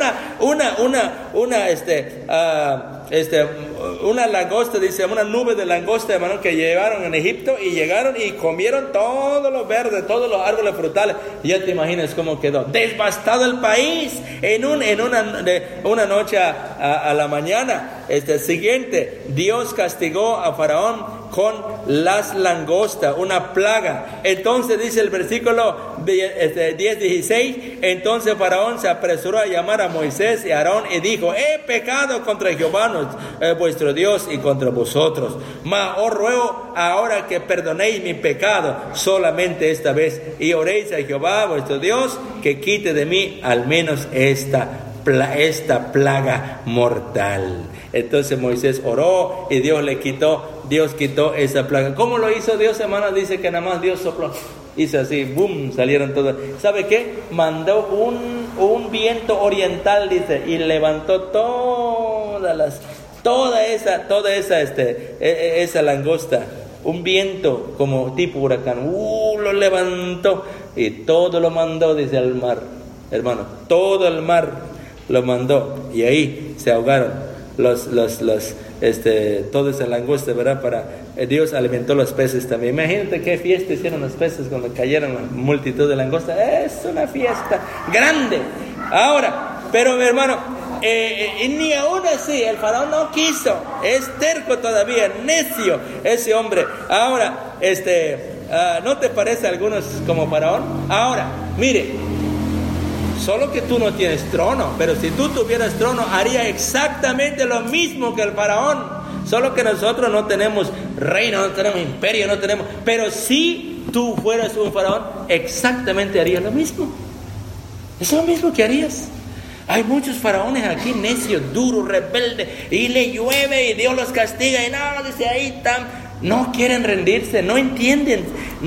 Speaker 1: una langosta, dice, una nube de langosta, hermano, que llevaron en Egipto, y llegaron y comieron todos los verdes, todos los árboles frutales. Ya te imaginas cómo quedó devastado el país en una noche a la mañana. Siguiente, Dios castigó a Faraón con las langostas, una plaga. Entonces dice el versículo 10-16, entonces Faraón se apresuró a llamar a Moisés y a Aarón y dijo: he pecado contra Jehová vuestro Dios y contra vosotros, mas os ruego ahora que perdonéis mi pecado solamente esta vez, y oréis a Jehová vuestro Dios que quite de mí al menos esta plaga mortal. Entonces Moisés oró y Dios quitó esa plaga. ¿Cómo lo hizo Dios, hermano? Dice que nada más Dios sopló, hizo así, boom, salieron todos. ¿Sabe qué? Mandó un viento oriental, dice, y levantó toda esa langosta, un viento como tipo huracán, lo levantó y todo lo mandó, dice, al mar, hermano, todo el mar lo mandó, y ahí se ahogaron toda esa langosta, ¿verdad? Dios alimentó los peces también. Imagínate qué fiesta hicieron los peces cuando cayeron la multitud de langostas. Es una fiesta grande. Ahora, pero hermano, ni aún así el Faraón no quiso, es terco todavía, necio ese hombre. Ahora, ¿no te parece a algunos como Faraón? Ahora, mire, solo que tú no tienes trono, pero si tú tuvieras trono, haría exactamente lo mismo que el Faraón. Solo que nosotros no tenemos reino, no tenemos imperio, no tenemos. Pero si tú fueras un Faraón, exactamente harías lo mismo. Es lo mismo que harías. Hay muchos faraones aquí, necios, duros, rebeldes, y le llueve y Dios los castiga, y no, dice ahí están. No quieren rendirse, no entienden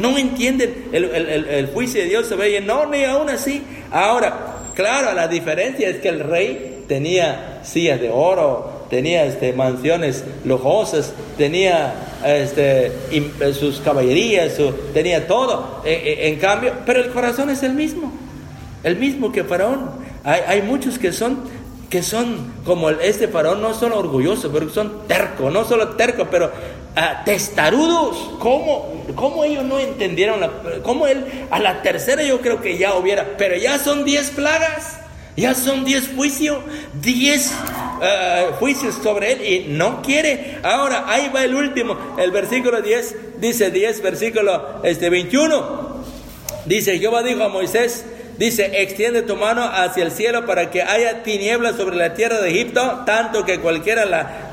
Speaker 1: el juicio de Dios sobre ellos, no, ni aún así. Ahora, claro, la diferencia es que el rey tenía sillas de oro, tenía mansiones lujosas, tenía sus caballerías, tenía todo. En cambio, pero el corazón es el mismo que Faraón. Hay muchos que son como este Faraón, no solo orgullosos, pero son tercos, no solo tercos, pero testarudos. ¿Cómo ellos no entendieron? ¿Cómo él a la tercera yo creo que ya hubiera? Pero ya son 10 plagas, ya son 10 juicios, 10 juicios sobre él, y no quiere. Ahora, ahí va el último, el versículo 10, dice 10, versículo 21, dice: Jehová dijo a Moisés, dice: extiende tu mano hacia el cielo para que haya tinieblas sobre la tierra de Egipto, tanto que cualquiera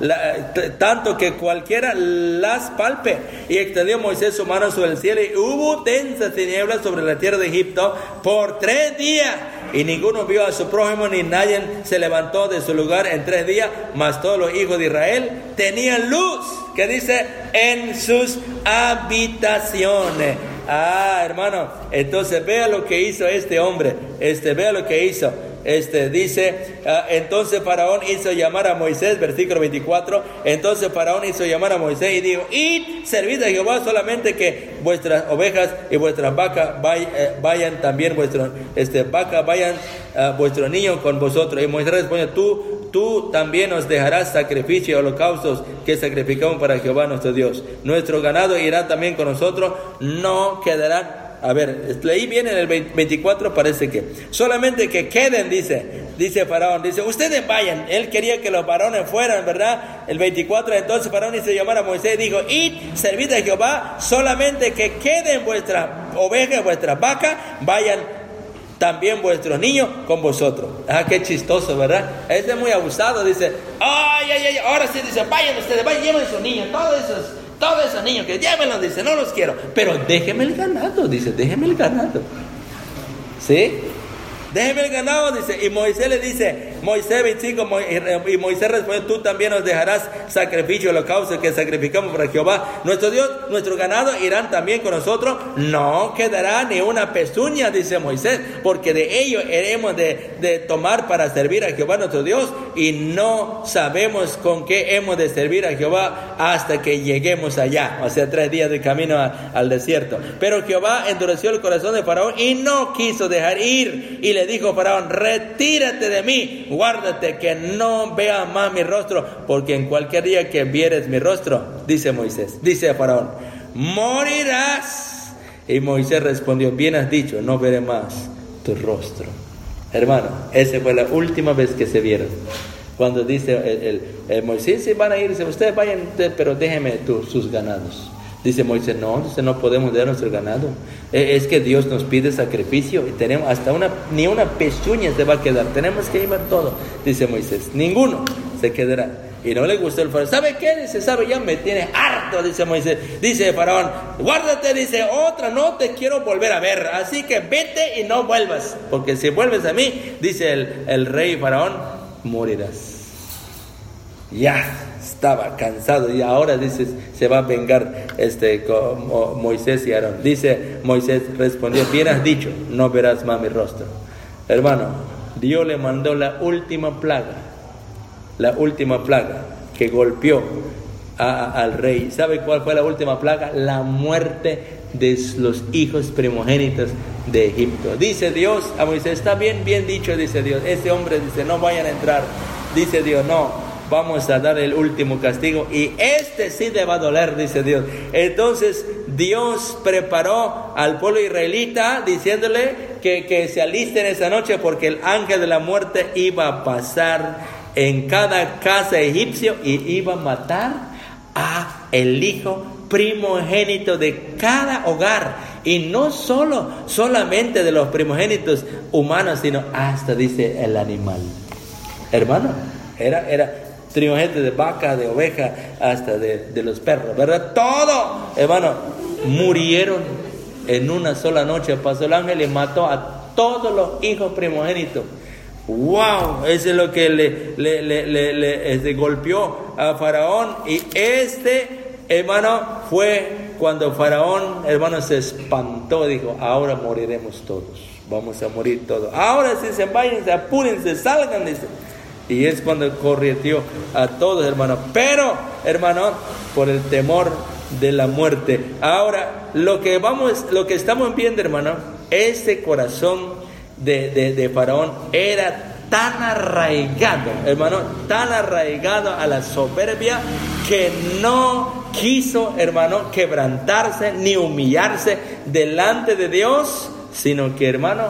Speaker 1: las palpe. Y extendió Moisés su mano sobre el cielo, y hubo densas tinieblas sobre la tierra de Egipto por 3 días. Y ninguno vio a su prójimo, ni nadie se levantó de su lugar en 3 días. Mas todos los hijos de Israel tenían luz, que dice, en sus habitaciones. Hermano, entonces vea lo que hizo este hombre. Vea lo que hizo. Dice, entonces Faraón hizo llamar a Moisés, versículo 24. Entonces Faraón hizo llamar a Moisés y dijo: id, servid a Jehová, solamente que vuestras ovejas y vuestras vacas vayan también, vuestros niños con vosotros. Y Moisés respondió: tú también nos dejarás sacrificio y holocaustos que sacrificamos para Jehová nuestro Dios. Nuestro ganado irá también con nosotros, no quedarán. A ver, leí bien en el 24, parece que solamente que queden, dice Faraón, dice: ustedes vayan. Él quería que los varones fueran, ¿verdad? El 24, entonces Faraón hizo llamar a Moisés y dijo: id, servid a Jehová, solamente que queden vuestras ovejas, vuestras vacas, vayan también vuestros niños con vosotros. Qué chistoso, ¿verdad? Este es muy abusado, dice: ahora sí, dice: vayan ustedes, vayan, lleven sus niños, todos esos niños que llévenlos, dice, no los quiero, pero déjeme el ganado, dice, déjeme el ganado. ¿Sí? Déjeme el ganado, dice. Y Moisés le dice, Moisés 25, y Moisés respondió: tú también nos dejarás sacrificio, holocausto que sacrificamos para Jehová nuestro Dios. Nuestro ganado irán también con nosotros, no quedará ni una pezuña, dice Moisés, porque de ello hemos de tomar para servir a Jehová nuestro Dios, y no sabemos con qué hemos de servir a Jehová hasta que lleguemos allá. O sea, 3 días de camino al desierto. Pero Jehová endureció el corazón de Faraón y no quiso dejar ir, y le dijo Faraón: retírate de mí, guárdate que no vea más mi rostro, porque en cualquier día que vieres mi rostro, dice Faraón, morirás. Y Moisés respondió: bien has dicho, no veré más tu rostro. Hermano, esa fue la última vez que se vieron. Cuando dice el Moisés: si van a ir, dice, ustedes vayan, pero déjenme sus ganados. Dice Moisés: no podemos dar nuestro ganado. Es que Dios nos pide sacrificio y tenemos hasta ni una pezuña se va a quedar. Tenemos que llevar todo. Dice Moisés: ninguno se quedará. Y no le gustó el Faraón. ¿Sabe qué? Dice: ya me tiene harto, dice Moisés. Dice Faraón: guárdate, dice, no te quiero volver a ver. Así que vete y no vuelvas. Porque si vuelves a mí, dice el rey Faraón, morirás. Ya estaba cansado y ahora dice se va a vengar con Moisés y Aarón. Dice Moisés respondió: bien has dicho, no verás más mi rostro. Hermano, Dios le mandó la última plaga que golpeó al rey. ¿Sabe cuál fue la última plaga? La muerte de los hijos primogénitos de Egipto. Dice Dios a Moisés: está bien dicho, dice Dios. Ese hombre, dice, no vayan a entrar. Dice Dios: no, vamos a dar el último castigo, y sí le va a doler, dice Dios. Entonces Dios preparó al pueblo israelita diciéndole que se alisten esa noche, porque el ángel de la muerte iba a pasar en cada casa egipcio y iba a matar a el hijo primogénito de cada hogar, y no solamente de los primogénitos humanos, sino hasta, dice, el animal. Hermano, era primogénito de vaca, de oveja, hasta de los perros, ¿verdad? Todo, hermano, murieron en una sola noche. Pasó el ángel y mató a todos los hijos primogénitos. ¡Wow! Eso es lo que le golpeó a Faraón. Y hermano, fue cuando Faraón, hermano, se espantó. Dijo: ahora moriremos todos. Vamos a morir todos. Ahora sí, se vayan, se apúrense, salgan, dice. Y es cuando corrió a todos, hermano. Pero, hermano, por el temor de la muerte. Ahora, lo que estamos viendo, hermano, ese corazón de Faraón era tan arraigado, hermano, tan arraigado a la soberbia, que no quiso, hermano, quebrantarse ni humillarse delante de Dios, sino que, hermano,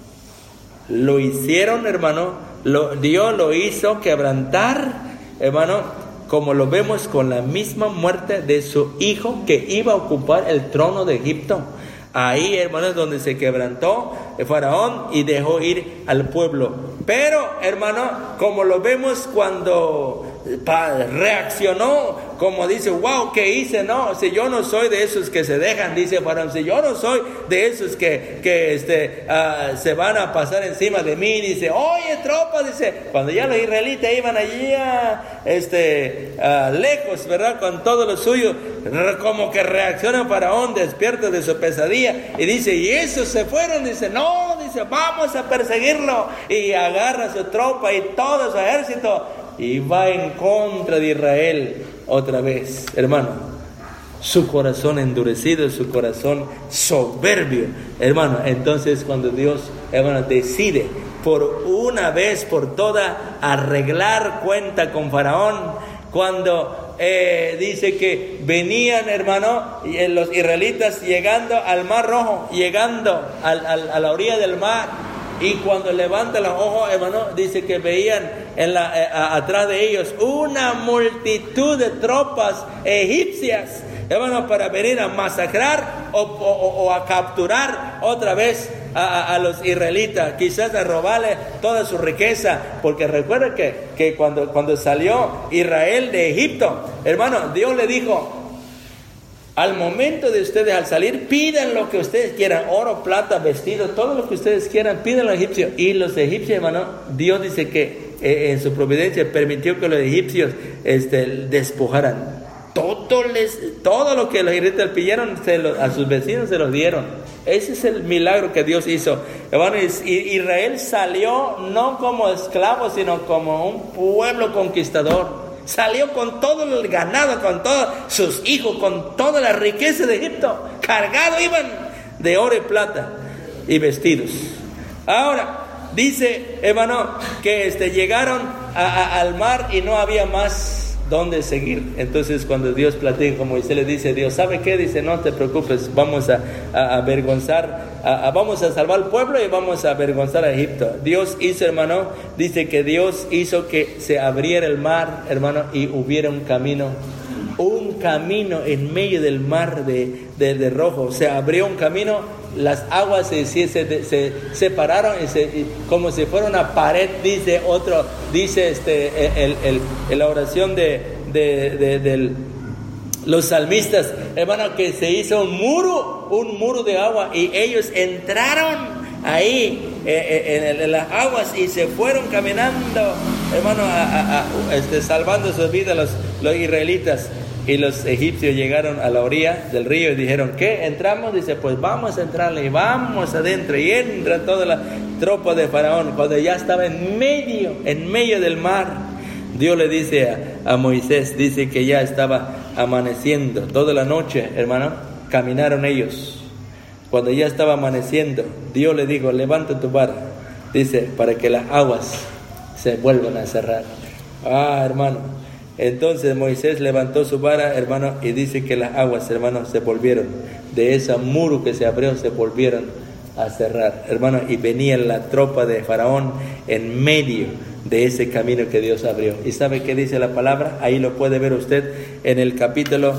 Speaker 1: lo hicieron, hermano, Dios lo hizo quebrantar, hermano, como lo vemos con la misma muerte de su hijo que iba a ocupar el trono de Egipto. Ahí, hermanos, donde se quebrantó el Faraón y dejó ir al pueblo. Pero, hermano, como lo vemos cuando reaccionó como dice, wow, ¿qué hice? No, si yo no soy de esos que se dejan, dice Faraón, si yo no soy de esos que se van a pasar encima de mí, dice, oye, tropa, dice, cuando ya los israelitas iban allí lejos, ¿verdad? Con todo lo suyo, como que reacciona Faraón, despierta de su pesadilla, y dice, y esos se fueron, dice, no, dice, vamos a perseguirlo, y agarra su tropa y todo su ejército, y va en contra de Israel otra vez, hermano. Su corazón endurecido, su corazón soberbio, hermano. Entonces cuando Dios, hermano, decide por una vez por todas arreglar cuenta con Faraón, cuando dice que venían, hermano, los israelitas llegando al Mar Rojo, llegando a la orilla del mar, y cuando levanta los ojos, hermano, dice que veían atrás de ellos una multitud de tropas egipcias, hermano, para venir a masacrar o a capturar otra vez a los israelitas, quizás a robarle toda su riqueza, porque recuerda que cuando salió Israel de Egipto, hermano, Dios le dijo, al momento de ustedes al salir, pidan lo que ustedes quieran, oro, plata, vestido, todo lo que ustedes quieran, pidan a los egipcios. Y los egipcios, hermano, Dios dice que en su providencia permitió que los egipcios despojaran. Todo lo que los israelitas pidieron a sus vecinos se los dieron. Ese es el milagro que Dios hizo. Hermano, Israel salió no como esclavo, sino como un pueblo conquistador. Salió con todo el ganado, con todos sus hijos, con toda la riqueza de Egipto. Cargados iban de oro y plata y vestidos. Ahora, dice, hermano, que llegaron al mar y no había más dónde seguir. Entonces cuando Dios platica con Moisés, le dice Dios, ¿sabe qué? Dice, no te preocupes, vamos a avergonzar, vamos a salvar al pueblo y vamos a avergonzar a Egipto. Dios hizo, hermano, dice que Dios hizo que se abriera el mar, hermano, y hubiera un camino en medio del mar de rojo. Se abrió un camino, las aguas se separaron y como si fuera una pared, dice la oración de los salmistas, hermano, que se hizo un muro de agua, y ellos entraron ahí en las aguas y se fueron caminando, hermano, salvando sus vidas los israelitas. Y los egipcios llegaron a la orilla del río y dijeron, ¿qué? ¿Entramos? Dice, pues vamos a entrarle, y vamos adentro, y entra toda la tropa de Faraón. Cuando ya estaba en medio del mar, Dios le dice a Moisés, dice que ya estaba amaneciendo. Toda la noche, hermano, caminaron ellos. Cuando ya estaba amaneciendo, Dios le dijo, levanta tu vara, dice, para que las aguas se vuelvan a cerrar. Hermano. Entonces Moisés levantó su vara, hermano, y dice que las aguas, hermano, se volvieron, de ese muro que se abrió, se volvieron a cerrar, hermano, y venía la tropa de Faraón en medio de ese camino que Dios abrió. ¿Y sabe qué dice la palabra? Ahí lo puede ver usted en el capítulo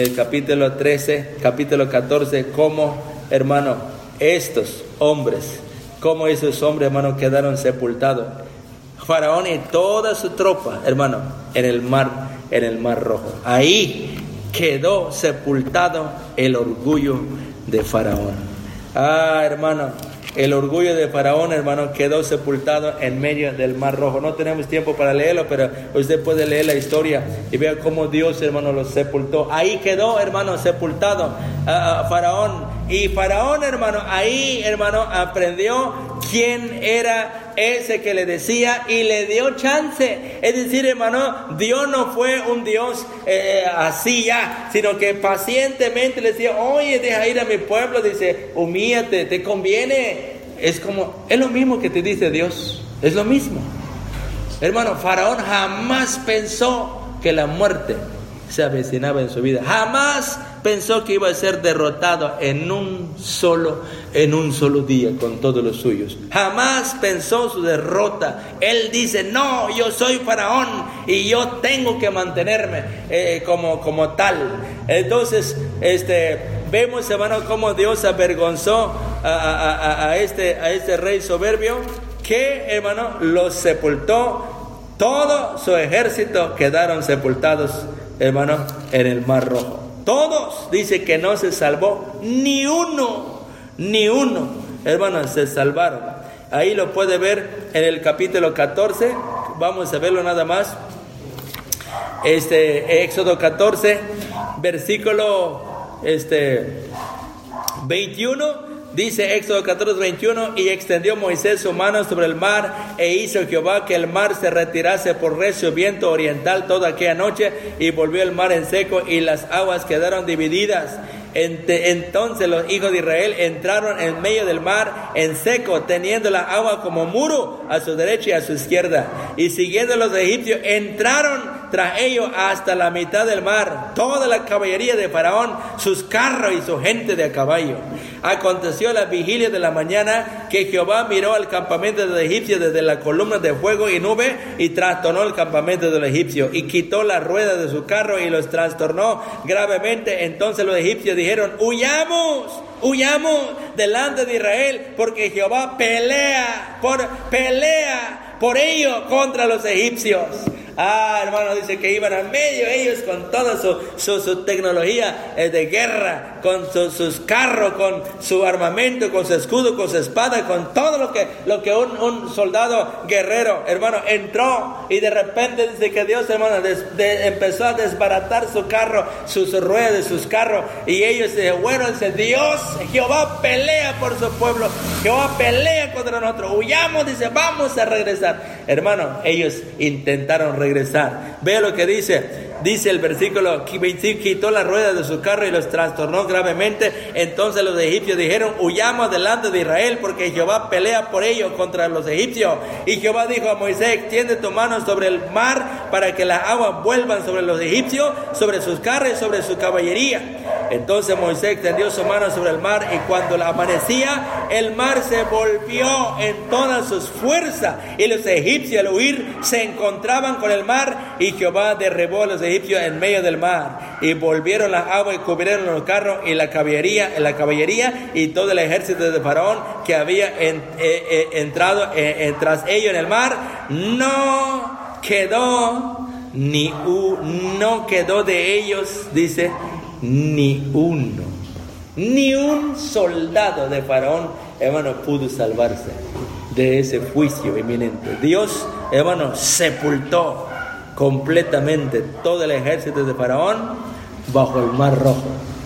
Speaker 1: 13, capítulo 14, cómo, hermano, esos hombres, hermano, quedaron sepultados. Faraón y toda su tropa, hermano, en el mar Rojo. Ahí quedó sepultado el orgullo de Faraón. Hermano, el orgullo de Faraón, hermano, quedó sepultado en medio del Mar Rojo. No tenemos tiempo para leerlo, pero usted puede leer la historia y vea cómo Dios, hermano, lo sepultó. Ahí quedó, hermano, sepultado Faraón. Y Faraón, hermano, ahí, hermano, aprendió quién era ese que le decía y le dio chance. Es decir, hermano, Dios no fue un Dios así ya, sino que pacientemente le decía, oye, deja ir a mi pueblo, dice, humíllate, te conviene. Es lo mismo que te dice Dios, es lo mismo. Hermano, Faraón jamás pensó que la muerte se avecinaba en su vida. Jamás pensó que iba a ser derrotado en un solo día con todos los suyos. Jamás pensó su derrota. Él dice, no, yo soy Faraón y yo tengo que mantenerme como tal. Entonces, vemos, hermano, cómo Dios avergonzó a este rey soberbio, que, hermano, lo sepultó todo su ejército quedaron sepultados, hermano, en el Mar Rojo. Todos, dice que no se salvó ni uno, hermanos, se salvaron. Ahí lo puede ver en el capítulo 14, vamos a verlo nada más. Éxodo 14, versículo 21. Dice Éxodo 14, 21, y extendió Moisés su mano sobre el mar, e hizo Jehová que el mar se retirase por recio viento oriental toda aquella noche, y volvió el mar en seco, y las aguas quedaron divididas. Entonces los hijos de Israel entraron en medio del mar en seco, teniendo la agua como muro a su derecha y a su izquierda. Y siguiendo los egipcios, entraron tras ellos hasta la mitad del mar, toda la caballería de Faraón, sus carros y su gente de a caballo. Aconteció a la vigilia de la mañana que Jehová miró al campamento de los egipcios desde la columna de fuego y nube, y trastornó el campamento de los egipcios, y quitó las ruedas de su carro y los trastornó gravemente. Entonces los egipcios dijeron: huyamos delante de Israel, porque Jehová pelea por ellos contra los egipcios. Hermano, dice que iban a medio ellos con toda su tecnología de guerra, con sus carros, con su armamento, con su escudo, con su espada, con todo lo que un soldado guerrero, hermano, entró, y de repente dice que Dios, hermano, empezó a desbaratar su carro, sus ruedas de sus carros, y ellos dice Dios, Jehová pelea por su pueblo, Jehová pelea contra nosotros, huyamos, dice, vamos a regresar. Hermano, ellos intentaron regresar. Vea lo que dice el versículo 25: quitó las ruedas de su carro y los trastornó gravemente. Entonces los egipcios dijeron: huyamos delante de Israel, porque Jehová pelea por ellos contra los egipcios. Y Jehová dijo a Moisés: extiende tu mano sobre el mar, para que las aguas vuelvan sobre los egipcios, sobre sus carros y sobre su caballería. Entonces Moisés extendió su mano sobre el mar, y cuando amanecía, el mar se volvió en todas sus fuerzas, y los egipcios al huir se encontraban con el mar, y Jehová derribó a los egipcios en medio del mar, y volvieron las aguas y cubrieron los carros y la caballería y todo el ejército de Faraón que había entrado tras ellos en el mar. No quedó de ellos, dice, ni uno, ni un soldado de Faraón, hermano, pudo salvarse de ese juicio inminente. Dios, hermano, sepultó completamente todo el ejército de Faraón bajo el Mar Rojo.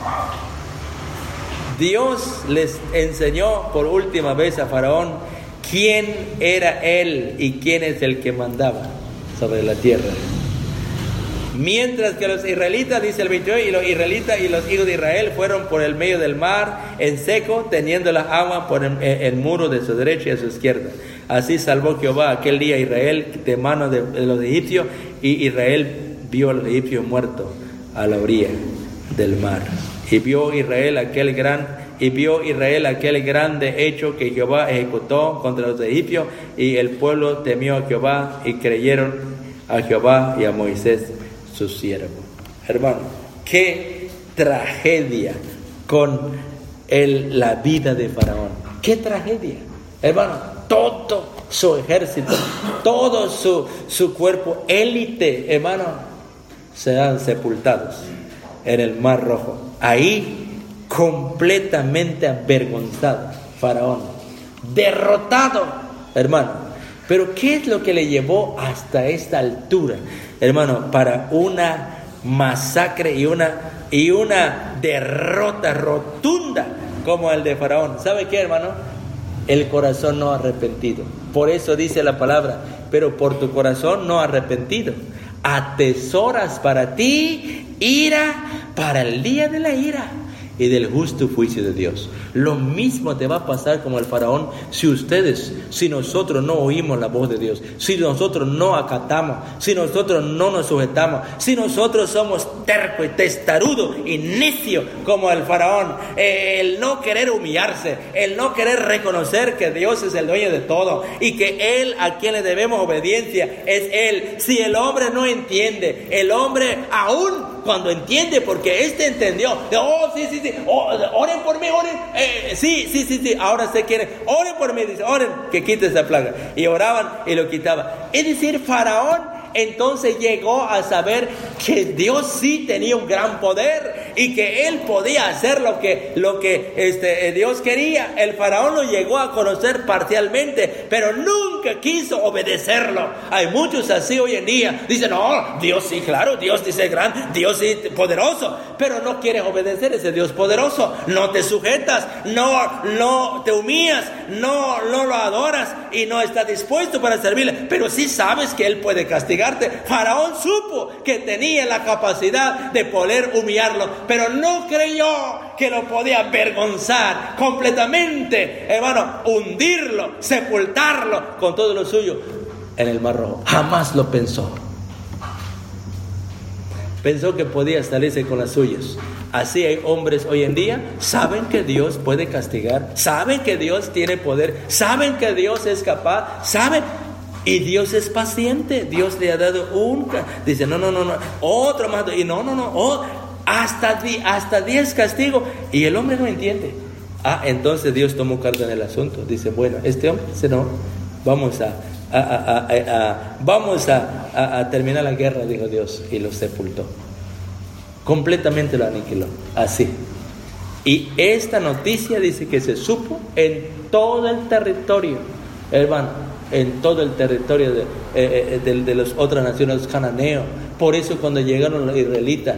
Speaker 1: Dios les enseñó por última vez a Faraón quién era él y quién es el que mandaba sobre la tierra. Mientras que los israelitas, dice el 28, y los israelitas y los hijos de Israel fueron por el medio del mar en seco, teniendo la agua por el muro de su derecha y a su izquierda. Así salvó Jehová aquel día a Israel de mano de los egipcios, y Israel vio a los egipcios muertos a la orilla del mar. Y vio Israel aquel grande hecho que Jehová ejecutó contra los egipcios, y el pueblo temió a Jehová y creyeron a Jehová y a Moisés su siervo. Hermano, qué tragedia con la vida de Faraón. Qué tragedia, hermano. Todo su ejército, todo su cuerpo élite, hermano, serán sepultados en el Mar Rojo. Ahí completamente avergonzado Faraón, derrotado, hermano. Pero ¿qué es lo que le llevó hasta esta altura, hermano, para una masacre y una derrota rotunda como el de Faraón? ¿Sabe qué, hermano? El corazón no arrepentido. Por eso dice la palabra: pero por tu corazón no arrepentido atesoras para ti ira para el día de la ira y del justo juicio de Dios. Lo mismo te va a pasar como el Faraón si nosotros no oímos la voz de Dios, si nosotros no acatamos, si nosotros no nos sujetamos, si nosotros somos terco y testarudo y necio como el Faraón, el no querer humillarse, el no querer reconocer que Dios es el dueño de todo y que Él a quien le debemos obediencia es Él. Si el hombre no entiende, el hombre aún cuando entiende, porque entendió, oren por mí, oren, Sí, ahora se quiere, oren por mí, dice, oren, que quite esa plaga. Y oraban y lo quitaba. Es decir, Faraón entonces llegó a saber que Dios sí tenía un gran poder y que él podía hacer lo que Dios quería. El faraón lo llegó a conocer parcialmente, pero nunca quiso obedecerlo. Hay muchos así hoy en día. Dicen, no, Dios sí, claro, Dios dice gran, Dios sí poderoso, pero no quieres obedecer a ese Dios poderoso. No te sujetas, no te humillas, no lo adoras y no estás dispuesto para servirle, pero sí sabes que él puede castigarte. Faraón supo que tenía la capacidad de poder humillarlo, pero no creyó que lo podía avergonzar completamente, hermano, hundirlo, sepultarlo con todo lo suyo en el Mar Rojo. Jamás lo pensó. Pensó que podía salirse con las suyas. Así hay hombres hoy en día, saben que Dios puede castigar, saben que Dios tiene poder, saben que Dios es capaz, saben. Y Dios es paciente. Dios le ha dado dice, no, otro más, y hasta 10 castigos. Y el hombre no entiende. Entonces Dios tomó carta en el asunto. Dice, bueno, este hombre dice, no, vamos a terminar la guerra, dijo Dios. Y lo sepultó. Completamente lo aniquiló. Así. Y esta noticia dice que se supo en todo el territorio, hermano, en todo el territorio de las otras naciones, los cananeos. Por eso cuando llegaron los israelitas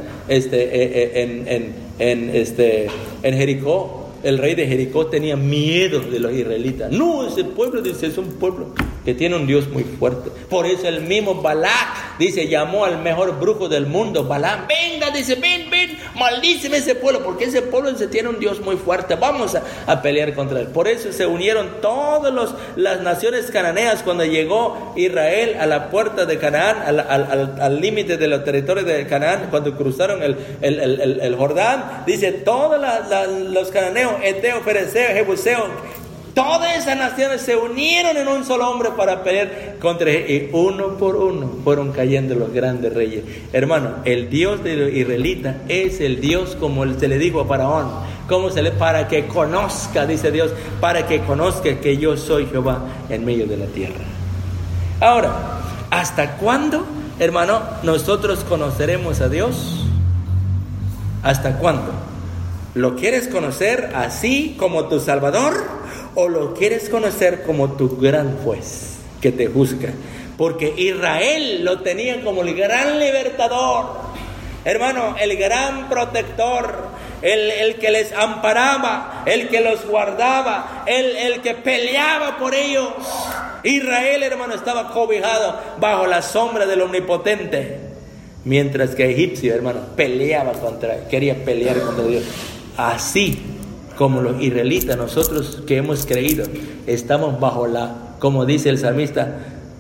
Speaker 1: en Jericó, el rey de Jericó tenía miedo de los israelitas. No, ese pueblo, dice, es un pueblo que tiene un Dios muy fuerte. Por eso el mismo Balac, dice, llamó al mejor brujo del mundo, Balaam. Venga, dice, ven, maldíceme ese pueblo, porque ese pueblo tiene un Dios muy fuerte. Vamos a pelear contra él. Por eso se unieron todas las naciones cananeas cuando llegó Israel a la puerta de Canaán, al límite de los territorios de Canaán, cuando cruzaron el Jordán. Dice, todos los cananeos, Eteo, Fereceo, Jebuseo, todas esas naciones se unieron en un solo hombre para pelear contra él. Y uno por uno fueron cayendo los grandes reyes. Hermano, el Dios de los israelitas es el Dios como se le dijo a Faraón. Para que conozca, dice Dios, para que conozca que yo soy Jehová en medio de la tierra. Ahora, ¿hasta cuándo, hermano, nosotros conoceremos a Dios? ¿Hasta cuándo? ¿Lo quieres conocer así como tu Salvador? ¿O lo quieres conocer como tu gran juez que te juzga? Porque Israel lo tenía como el gran libertador, hermano, el gran protector, el que les amparaba, el que los guardaba, el que peleaba por ellos. Israel, hermano, estaba cobijado bajo la sombra del Omnipotente, mientras que egipcio, hermano, quería pelear contra Dios. Así como los israelitas, nosotros que hemos creído, estamos bajo como dice el salmista,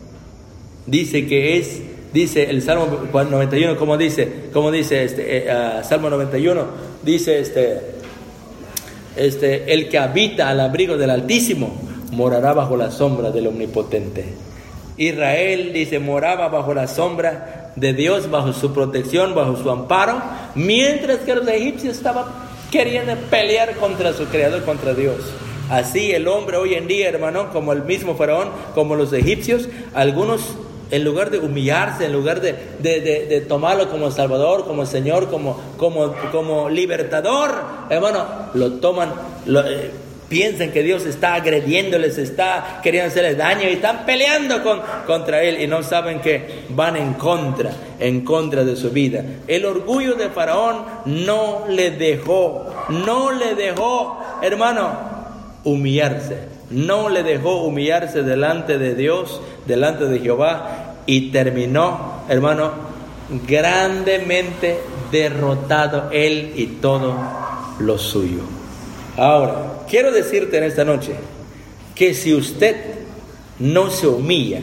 Speaker 1: dice el Salmo 91, como dice Salmo 91, dice el que habita al abrigo del Altísimo morará bajo la sombra del Omnipotente. Israel, dice, moraba bajo la sombra de Dios, bajo su protección, bajo su amparo, mientras que los egipcios querían pelear contra su creador, contra Dios. Así el hombre hoy en día, hermano, como el mismo faraón, como los egipcios, algunos, en lugar de humillarse, en lugar de tomarlo como Salvador, como Señor, como libertador, hermano, lo toman, piensan que Dios está agrediéndoles, está queriendo hacerles daño y están peleando contra Él y no saben que van en contra de su vida. El orgullo de Faraón no le dejó, hermano, humillarse. No le dejó humillarse delante de Dios, delante de Jehová, y terminó, hermano, grandemente derrotado él y todo lo suyo. Ahora, quiero decirte en esta noche que si usted no se humilla,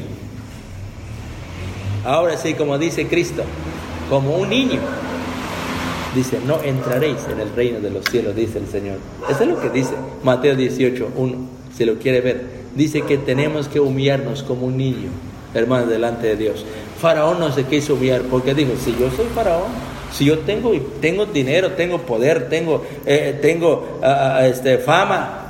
Speaker 1: ahora sí, como dice Cristo, como un niño, dice, no entraréis en el reino de los cielos, dice el Señor. Eso es lo que dice Mateo 18:1, si lo quiere ver. Dice que tenemos que humillarnos como un niño, hermano, delante de Dios. Faraón no se quiso humillar porque dijo, si yo soy Faraón, si yo tengo dinero, tengo poder, tengo fama,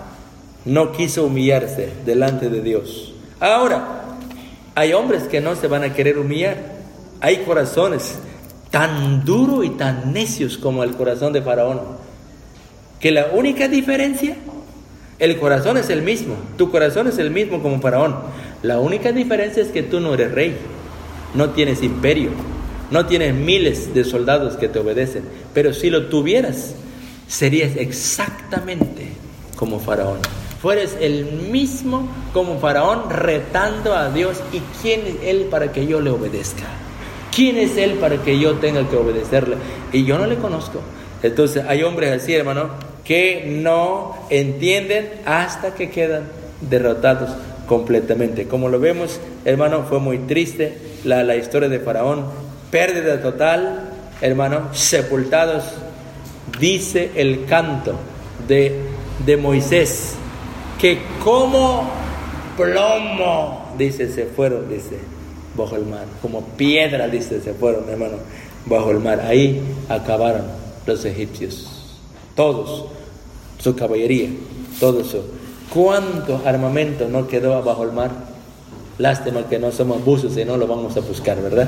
Speaker 1: no quiso humillarse delante de Dios. Ahora, hay hombres que no se van a querer humillar. Hay corazones tan duros y tan necios como el corazón de Faraón, que la única diferencia, el corazón es el mismo, tu corazón es el mismo como Faraón. La única diferencia es que tú no eres rey, no tienes imperio, no tienes miles de soldados que te obedecen, pero si lo tuvieras, serías exactamente como Faraón. Fueres el mismo como Faraón, retando a Dios. ¿Y quién es él para que yo le obedezca? ¿Quién es él para que yo tenga que obedecerle? Y yo no le conozco. Entonces hay hombres así, hermano, que no entienden hasta que quedan derrotados completamente. Como lo vemos, hermano, fue muy triste la historia de Faraón. Pérdida total, hermano, sepultados. Dice el canto de Moisés, que como plomo, dice, se fueron, dice, bajo el mar. Como piedra, dice, se fueron, hermano, bajo el mar. Ahí acabaron los egipcios. Todos, su caballería, todo eso. ¿Cuánto armamento no quedó bajo el mar? Lástima que no somos buzos y no lo vamos a buscar, ¿verdad?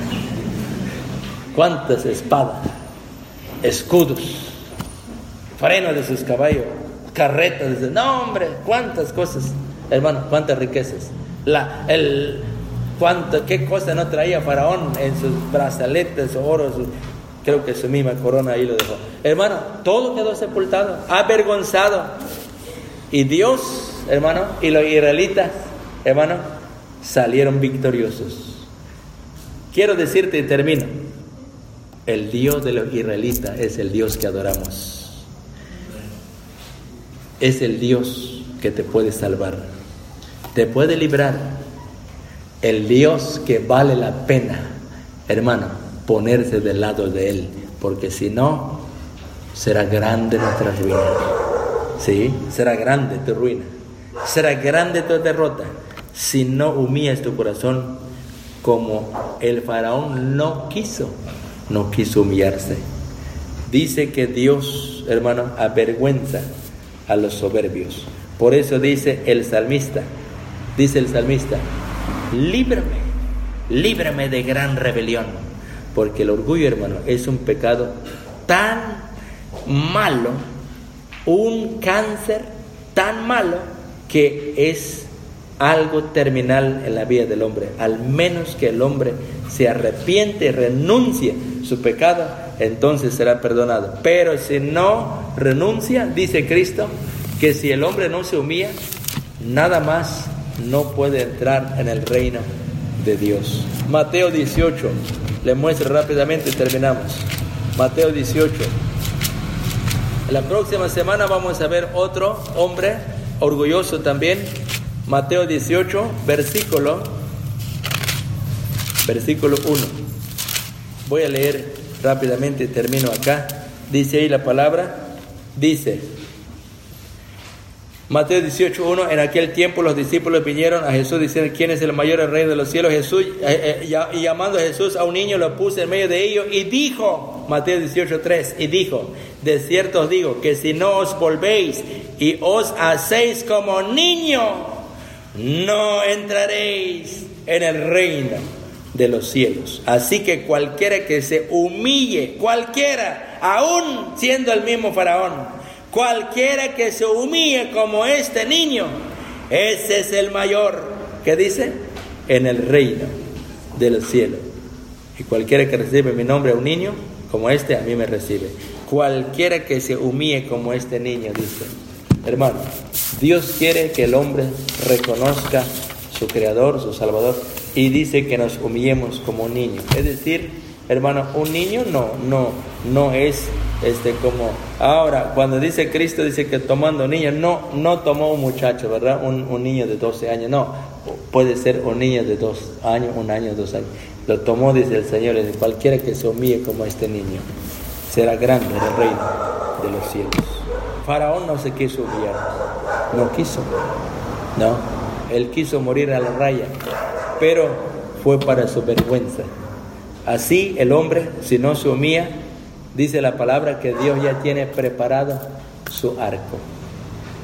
Speaker 1: ¿Cuántas espadas, escudos, frenos de sus caballos, carretas? No, hombre, cuántas cosas, hermano, cuántas riquezas. ¿Qué cosa no traía Faraón en sus brazaletes, oro, creo que su misma corona ahí lo dejó. Hermano, todo quedó sepultado, avergonzado. Y Dios, hermano, y los israelitas, hermano, salieron victoriosos. Quiero decirte y termino. El Dios de los israelitas es el Dios que adoramos. Es el Dios que te puede salvar, te puede librar. El Dios que vale la pena, hermano, ponerse del lado de Él, porque si no, será grande nuestra ruina. Sí, será grande tu ruina, será grande tu derrota, si no humillas tu corazón como el Faraón no quiso humillarse. Dice que Dios, hermano, avergüenza a los soberbios. Por eso dice el salmista, líbrame de gran rebelión. Porque el orgullo, hermano, es un pecado tan malo, un cáncer tan malo, que es algo terminal en la vida del hombre. Al menos que el hombre se arrepiente y renuncie su pecado, entonces será perdonado. Pero si no renuncia, dice Cristo, que si el hombre no se humilla, nada más no puede entrar en el reino de Dios. Mateo 18, le muestro rápidamente y terminamos. Mateo 18. La próxima semana vamos a ver otro hombre orgulloso también. Mateo 18, versículo 1. Voy a leer rápidamente y termino acá. Dice ahí la palabra, dice Mateo 18:1, en aquel tiempo los discípulos vinieron a Jesús diciendo, ¿quién es el mayor en el reino de los cielos? Jesús, y llamando a Jesús a un niño, lo puso en medio de ellos y dijo, Mateo 18:3, y dijo, de cierto os digo que si no os volvéis y os hacéis como niño, no entraréis en el reino de los cielos. Así que cualquiera que se humille, cualquiera, aún siendo el mismo Faraón, cualquiera que se humille como este niño, ese es el mayor, ¿qué dice? En el reino de los cielos. Y cualquiera que recibe mi nombre a un niño como este, a mí me recibe. Cualquiera que se humille como este niño, dice. Hermano, Dios quiere que el hombre reconozca su Creador, su Salvador, y dice que nos humillemos como un niño. Es decir, hermano, un niño no es como ahora cuando dice Cristo, dice que tomando niños, no tomó un muchacho, ¿verdad? Un niño de 12 años, no, puede ser un niño de 2 años, 1 año, 2 años. Lo tomó, dice el Señor, y cualquiera que se humille como este niño será grande en el reino de los cielos. Faraón no se quiso humillar, no quiso, no, él quiso morir a la raya, pero fue para su vergüenza. Así el hombre, si no se humilla, dice la palabra que Dios ya tiene preparado su arco.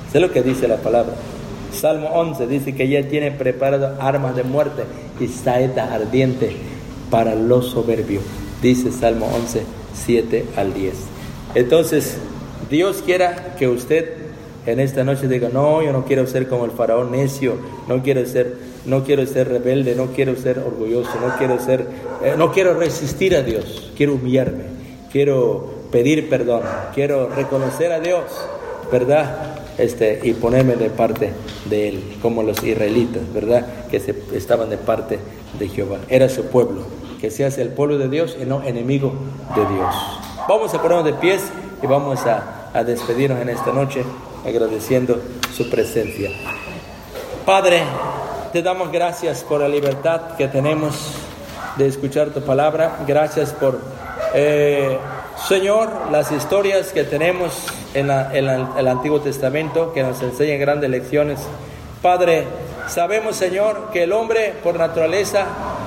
Speaker 1: Eso es lo que dice la palabra. Salmo 11 dice que ella tiene preparado armas de muerte y saeta ardiente para los soberbios. Dice Salmo 11, 7 al 10. Entonces, Dios quiera que usted en esta noche diga: no, yo no quiero ser como el faraón necio, no quiero ser rebelde, no quiero ser orgulloso, no quiero resistir a Dios, quiero humillarme, quiero pedir perdón, quiero reconocer a Dios, ¿verdad? Y ponerme de parte de Él, como los israelitas, ¿verdad? Que estaban de parte de Jehová. Era su pueblo, que se hace el pueblo de Dios y no enemigo de Dios. Vamos a ponernos de pies y vamos a despedirnos en esta noche, agradeciendo su presencia. Padre, te damos gracias por la libertad que tenemos de escuchar tu palabra. Gracias por, Señor, las historias que tenemos en el Antiguo Testamento, que nos enseñan grandes lecciones. Padre, sabemos, Señor, que el hombre por naturaleza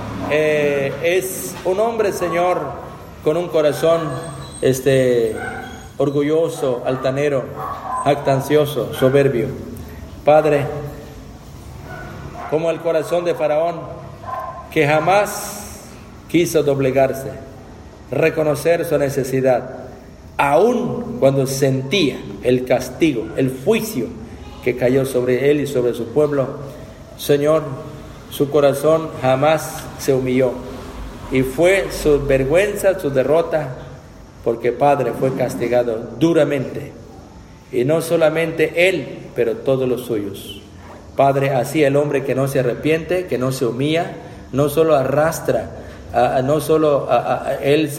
Speaker 1: es un hombre, Señor, con un corazón orgulloso, altanero, jactancioso, soberbio. Padre, como el corazón de Faraón, que jamás quiso doblegarse, reconocer su necesidad, aun cuando sentía el castigo, el juicio que cayó sobre él y sobre su pueblo. Señor, su corazón jamás se humilló, y fue su vergüenza, su derrota, porque Padre fue castigado duramente, y no solamente él, pero todos los suyos. Padre, así el hombre que no se arrepiente, que no se humilla, no solo arrastra, no solo él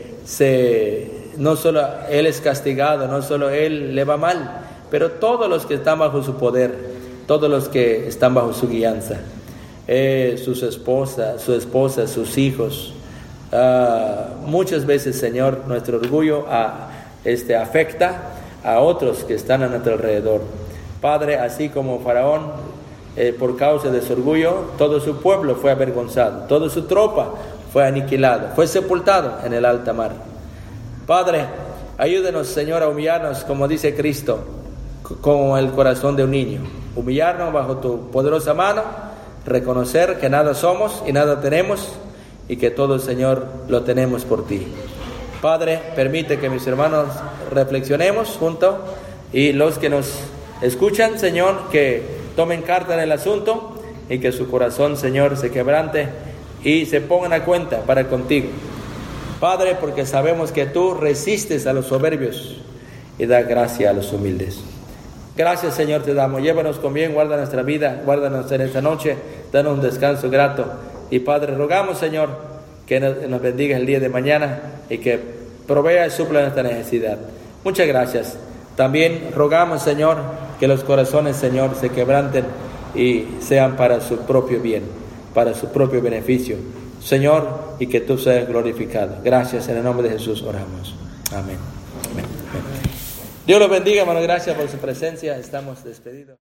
Speaker 1: no solo él es castigado, no solo él le va mal, pero todos los que están bajo su poder, todos los que están bajo su guianza, su esposa, sus hijos. Muchas veces, Señor, nuestro orgullo afecta a otros que están a nuestro alrededor. Padre, así como Faraón, por causa de su orgullo, todo su pueblo fue avergonzado, toda su tropa fue aniquilada, fue sepultado en el alta mar. Padre, ayúdenos, Señor, a humillarnos, como dice Cristo, con el corazón de un niño. Humillarnos bajo tu poderosa mano, reconocer que nada somos y nada tenemos, y que todo, Señor, lo tenemos por ti. Padre, permite que mis hermanos reflexionemos juntos, y los que nos escuchan, Señor, que tomen carta en el asunto, y que su corazón, Señor, se quebrante y se pongan a cuenta para contigo. Padre, porque sabemos que tú resistes a los soberbios y das gracia a los humildes. Gracias, Señor, te damos. Llévanos con bien, guarda nuestra vida, guárdanos en esta noche, danos un descanso grato. Y Padre, rogamos, Señor, que nos bendiga el día de mañana y que provea y supla nuestra necesidad. Muchas gracias. También rogamos, Señor, que los corazones, Señor, se quebranten y sean para su propio bien, para su propio beneficio, Señor, y que tú seas glorificado. Gracias, en el nombre de Jesús oramos. Amén. Amén. Amén. Dios los bendiga, hermano. Gracias por su presencia. Estamos despedidos.